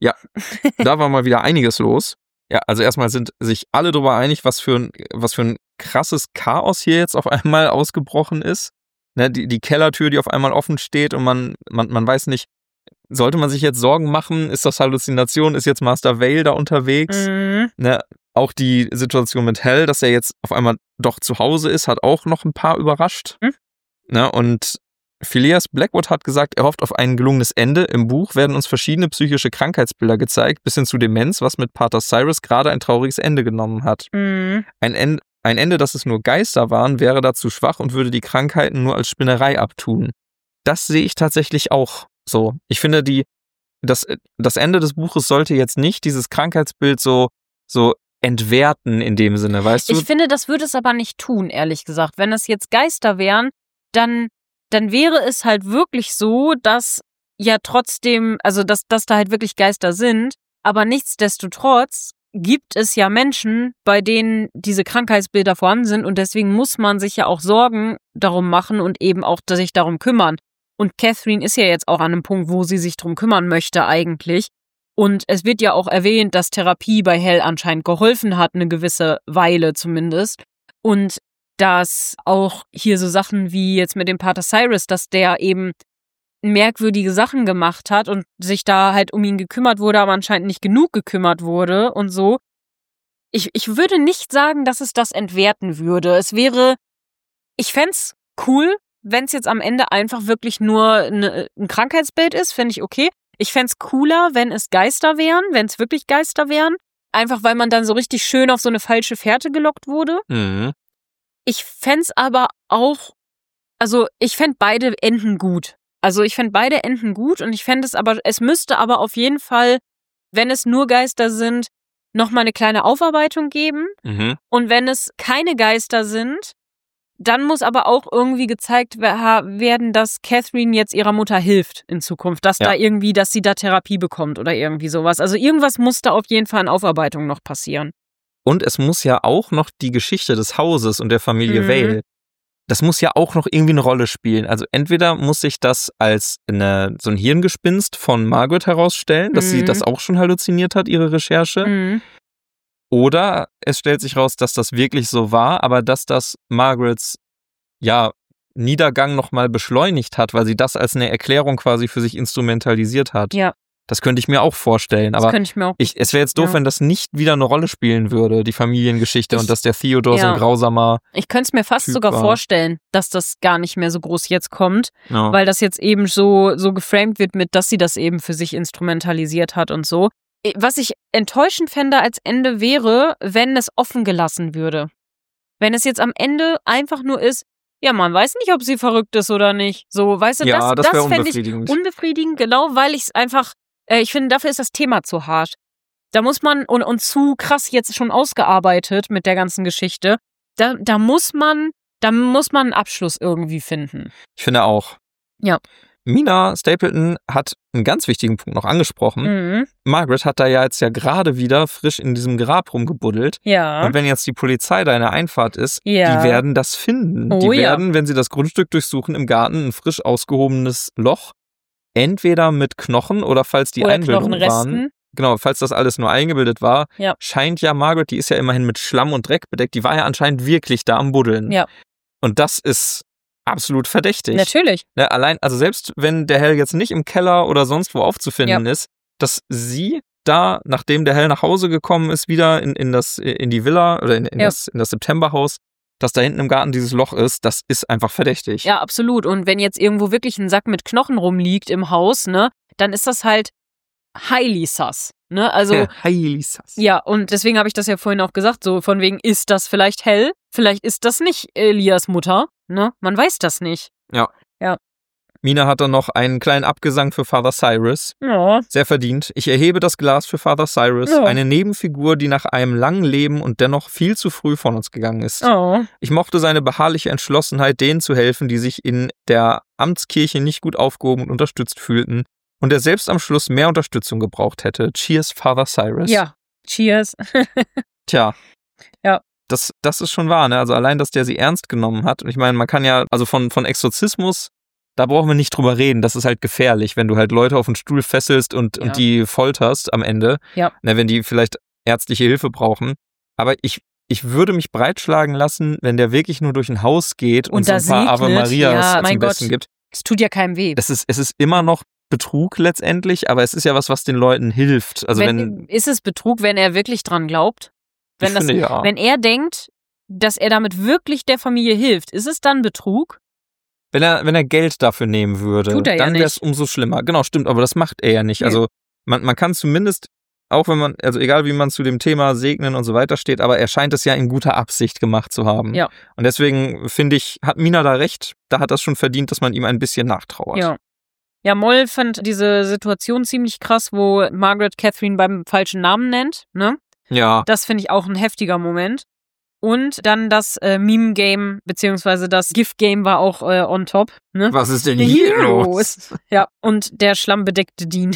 Da war mal wieder einiges los. Ja, also erstmal sind sich alle darüber einig, was für ein, was für ein krasses Chaos hier jetzt auf einmal ausgebrochen ist. Ne, die, die Kellertür, die auf einmal offen steht und man, man, man weiß nicht, sollte man sich jetzt Sorgen machen? Ist das Halluzination? Ist jetzt Master Vale da unterwegs? Mhm. Ne, auch die Situation mit Hell, dass er jetzt auf einmal doch zu Hause ist, hat auch noch ein paar überrascht. Hm. Ne, und Phileas Blackwood hat gesagt, er hofft auf ein gelungenes Ende. Im Buch werden uns verschiedene psychische Krankheitsbilder gezeigt, bis hin zu Demenz, was mit Pater Cyrus gerade ein trauriges Ende genommen hat. Mhm. Ein Ende, ein Ende, dass es nur Geister waren, wäre dazu schwach und würde die Krankheiten nur als Spinnerei abtun. Das sehe ich tatsächlich auch so. Ich finde, die, das, das Ende des Buches sollte jetzt nicht dieses Krankheitsbild so, so entwerten in dem Sinne, weißt du? Ich finde, das würde es aber nicht tun, ehrlich gesagt. Wenn es jetzt Geister wären, dann, dann wäre es halt wirklich so, dass ja trotzdem, also dass, dass da halt wirklich Geister sind, aber nichtsdestotrotz gibt es ja Menschen, bei denen diese Krankheitsbilder vorhanden sind und deswegen muss man sich ja auch Sorgen darum machen und eben auch sich darum kümmern. Und Catherine ist ja jetzt auch an einem Punkt, wo sie sich darum kümmern möchte eigentlich. Und es wird ja auch erwähnt, dass Therapie bei Hell anscheinend geholfen hat, eine gewisse Weile zumindest. Und dass auch hier so Sachen wie jetzt mit dem Pater Cyrus, dass der eben merkwürdige Sachen gemacht hat und sich da halt um ihn gekümmert wurde, aber anscheinend nicht genug gekümmert wurde und so. Ich, ich würde nicht sagen, dass es das entwerten würde. Es wäre, ich fänd's cool, wenn es jetzt am Ende einfach wirklich nur eine, ein Krankheitsbild ist, fände ich okay. Ich fänd's cooler, wenn es Geister wären, wenn es wirklich Geister wären. Einfach, weil man dann so richtig schön auf so eine falsche Fährte gelockt wurde. Mhm. Ich fänd's aber auch, also ich fänd beide Enden gut. Also ich fänd beide Enden gut und ich fände es aber, es müsste aber auf jeden Fall, wenn es nur Geister sind, nochmal eine kleine Aufarbeitung geben. Mhm. Und wenn es keine Geister sind, dann muss aber auch irgendwie gezeigt werden, dass Catherine jetzt ihrer Mutter hilft in Zukunft. Dass Ja. da irgendwie, dass sie da Therapie bekommt oder irgendwie sowas. Also irgendwas muss da auf jeden Fall in Aufarbeitung noch passieren. Und es muss ja auch noch die Geschichte des Hauses und der Familie Mhm. Vale, das muss ja auch noch irgendwie eine Rolle spielen. Also entweder muss sich das als eine, so ein Hirngespinst von Margaret herausstellen, dass Mhm. sie das auch schon halluziniert hat, ihre Recherche. Mhm. Oder es stellt sich raus, dass das wirklich so war, aber dass das Margarets, ja, Niedergang nochmal beschleunigt hat, weil sie das als eine Erklärung quasi für sich instrumentalisiert hat. Ja, Das könnte ich mir auch vorstellen. das Aber könnte ich mir auch. ich, es wäre jetzt doof, Ja. wenn das nicht wieder eine Rolle spielen würde, die Familiengeschichte, Ich- und dass der Theodor so ja. ein grausamer. Ich könnte es mir fast Typ sogar war. vorstellen, dass das gar nicht mehr so groß jetzt kommt, Ja. weil das jetzt eben so, so geframed wird mit, dass sie das eben für sich instrumentalisiert hat und so. Was ich enttäuschend fände als Ende wäre, wenn es offen gelassen würde. Wenn es jetzt am Ende einfach nur ist, ja, man weiß nicht, ob sie verrückt ist oder nicht. So, weißt du, Ja, das, das wäre das fände ich unbefriedigend. unbefriedigend, genau, weil ich es einfach, äh, ich finde, dafür ist das Thema zu hart. Da muss man, und, und zu krass jetzt schon ausgearbeitet mit der ganzen Geschichte, da, da muss man, da muss man einen Abschluss irgendwie finden. Ich finde auch. Ja. Mina Stapleton hat einen ganz wichtigen Punkt noch angesprochen. Mhm. Margaret hat da ja jetzt ja gerade wieder frisch in diesem Grab rumgebuddelt. Ja. Und wenn jetzt die Polizei da in der Einfahrt ist, Ja. die werden das finden. Oh die ja. werden, wenn sie das Grundstück durchsuchen, im Garten ein frisch ausgehobenes Loch, entweder mit Knochen oder falls die Oder Einbildung waren. Knochenresten. Genau, falls das alles nur eingebildet war, Ja. scheint ja Margaret, die ist ja immerhin mit Schlamm und Dreck bedeckt, die war ja anscheinend wirklich da am Buddeln. Ja. Und das ist absolut verdächtig. Natürlich. Ne, allein, also selbst wenn der Hell jetzt nicht im Keller oder sonst wo aufzufinden ist, dass sie da, nachdem der Hell nach Hause gekommen ist, wieder in, in, das, in die Villa oder in, in, Ja. das, in das Septemberhaus, dass da hinten im Garten dieses Loch ist, das ist einfach verdächtig. Ja, absolut. Und wenn jetzt irgendwo wirklich ein Sack mit Knochen rumliegt im Haus, ne, dann ist das halt highly sus. Ne? Also, Ja, highly sus. ja, und deswegen habe ich das ja vorhin auch gesagt, so von wegen, ist das vielleicht Hell? Vielleicht ist das nicht Elias Mutter, ne? Man weiß das nicht. Mina hat dann noch einen kleinen Abgesang für Father Cyrus. Ja. Sehr verdient. Ich erhebe das Glas für Father Cyrus, Ja. eine Nebenfigur, die nach einem langen Leben und dennoch viel zu früh von uns gegangen ist. Oh. Ich mochte seine beharrliche Entschlossenheit, denen zu helfen, die sich in der Amtskirche nicht gut aufgehoben und unterstützt fühlten und der selbst am Schluss mehr Unterstützung gebraucht hätte. Cheers, Father Cyrus. Ja. Cheers. Tja. Ja. Das, das ist schon wahr, ne? Also allein, dass der sie ernst genommen hat. Und ich meine, man kann ja, also von, von Exorzismus, da brauchen wir nicht drüber reden. Das ist halt gefährlich, wenn du halt Leute auf den Stuhl fesselst und, Ja. und die folterst am Ende. Ja. Ne, wenn die vielleicht ärztliche Hilfe brauchen. Aber ich, ich würde mich breitschlagen lassen, wenn der wirklich nur durch ein Haus geht und, Und so da ein paar Ave segnet. Marias Ja, zum mein Besten Gott. gibt. Es tut ja keinem weh. Das ist, es ist immer noch Betrug letztendlich, aber es ist ja was, was den Leuten hilft. Also wenn, wenn, ist es Betrug, wenn er wirklich dran glaubt? Wenn, ich das, finde, ja. wenn er denkt, dass er damit wirklich der Familie hilft, ist es dann Betrug? Wenn er, wenn er Geld dafür nehmen würde, Tut er ja dann wäre es nicht. umso schlimmer. Genau, stimmt, aber das macht er ja nicht. Nee. Also man, man kann zumindest, auch wenn man, also egal wie man zu dem Thema segnen und so weiter steht, aber er scheint es ja in guter Absicht gemacht zu haben. Ja. Und deswegen finde ich, hat Mina da recht, da hat das schon verdient, dass man ihm ein bisschen nachtrauert. Ja. Ja, Moll fand diese Situation ziemlich krass, wo Margaret Catherine beim falschen Namen nennt, ne? Ja. Das finde ich auch ein heftiger Moment. Und dann das äh, Meme-Game, beziehungsweise das GIF-Game war auch äh, on top, ne? Was ist denn The hier Heroes. los? Ja, und der schlammbedeckte Dean.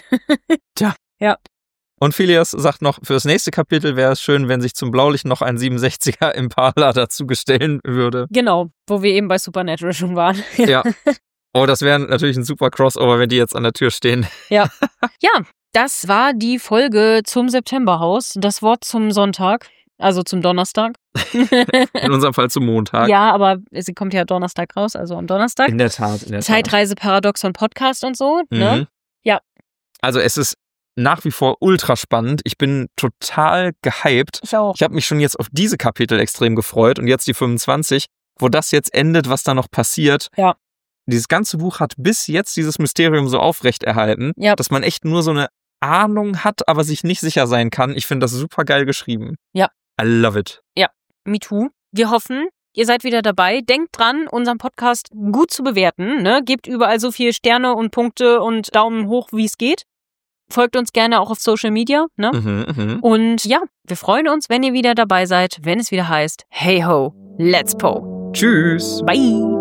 Und Phileas sagt noch, für das nächste Kapitel wäre es schön, wenn sich zum Blaulicht noch ein siebenundsechziger Impala dazu gestellen würde. Genau, wo wir eben bei Supernatural schon waren. Ja. Oh, das wäre natürlich ein super Crossover, wenn die jetzt an der Tür stehen. Ja, Das war die Folge zum Septemberhaus. Das Wort zum Sonntag, also zum Donnerstag. In unserem Fall zum Montag. Ja, aber sie kommt ja Donnerstag raus, also am Donnerstag. In der Tat, in der Tat. Zeitreise, Paradoxon, Podcast und so, ne? Mhm. Ja. Also es ist nach wie vor ultra spannend. Ich bin total gehypt. Ich auch. Ich habe mich schon jetzt auf diese Kapitel extrem gefreut und jetzt die fünfundzwanzig, wo das jetzt endet, was da noch passiert. Ja. Dieses ganze Buch hat bis jetzt dieses Mysterium so aufrechterhalten, Ja. dass man echt nur so eine Ahnung hat, aber sich nicht sicher sein kann. Ich finde das super geil geschrieben. Ja. I love it. Me too. Wir hoffen, ihr seid wieder dabei. Denkt dran, unseren Podcast gut zu bewerten. Ne? Gebt überall so viele Sterne und Punkte und Daumen hoch, wie es geht. Folgt uns gerne auch auf Social Media. Ne? Mhm, mhm. Und ja, wir freuen uns, wenn ihr wieder dabei seid, wenn es wieder heißt, hey ho, let's po. Tschüss. Bye.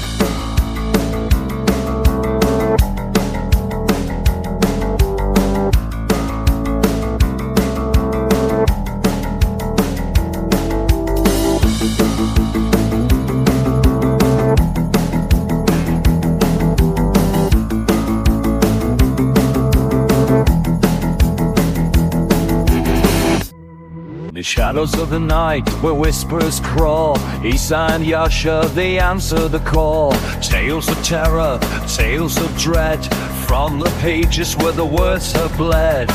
The shadows of the night where whispers crawl, Isa and Yasha, they answer the call. Tales of terror, tales of dread, from the pages where the words have bled.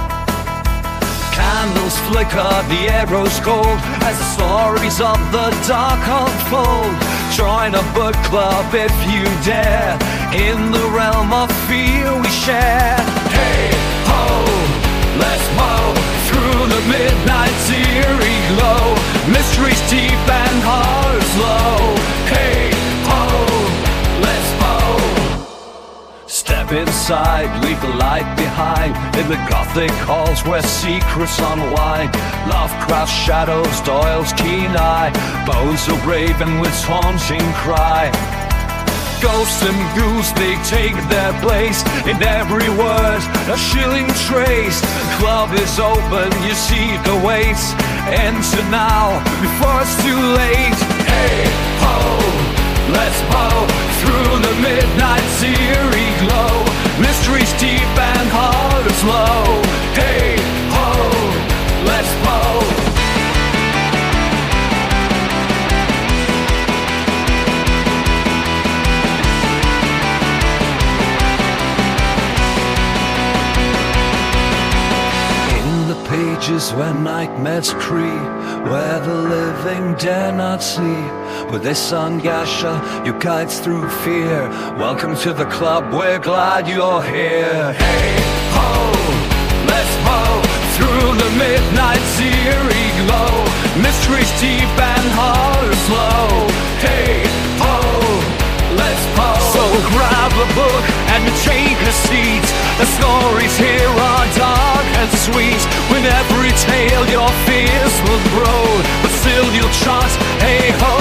Candles flicker, the arrows cold, as the stories of the dark unfold. Join a book club if you dare, in the realm of fear we share. Hey ho, let's mow through the midnight's eerie glow. Mysteries deep and hearts low. Hey ho, let's mow. Step inside, leave the light behind, in the gothic halls where secrets unwind. Lovecraft's shadows, Doyle's keen eye, bones so brave and with haunting cry. Ghosts and ghouls, they take their place in every word, a chilling trace. Club is open, you see the waits. Enter now, before it's too late. Hey ho, let's bow through the midnight's eerie glow. Mysteries deep and hearts low. Hey ho, let's bow. Pages where nightmares creep, where the living dare not see. With this sun, Gasha, you guides through fear. Welcome to the club, we're glad you're here. Hey ho, let's mow through the midnight's eerie glow. Mysteries deep and hearts low. Hey ho, let's mow. So grab a book and take a seat. The stories here are dark and sweet. With every tale your fears will grow, but still you'll trust. Hey ho,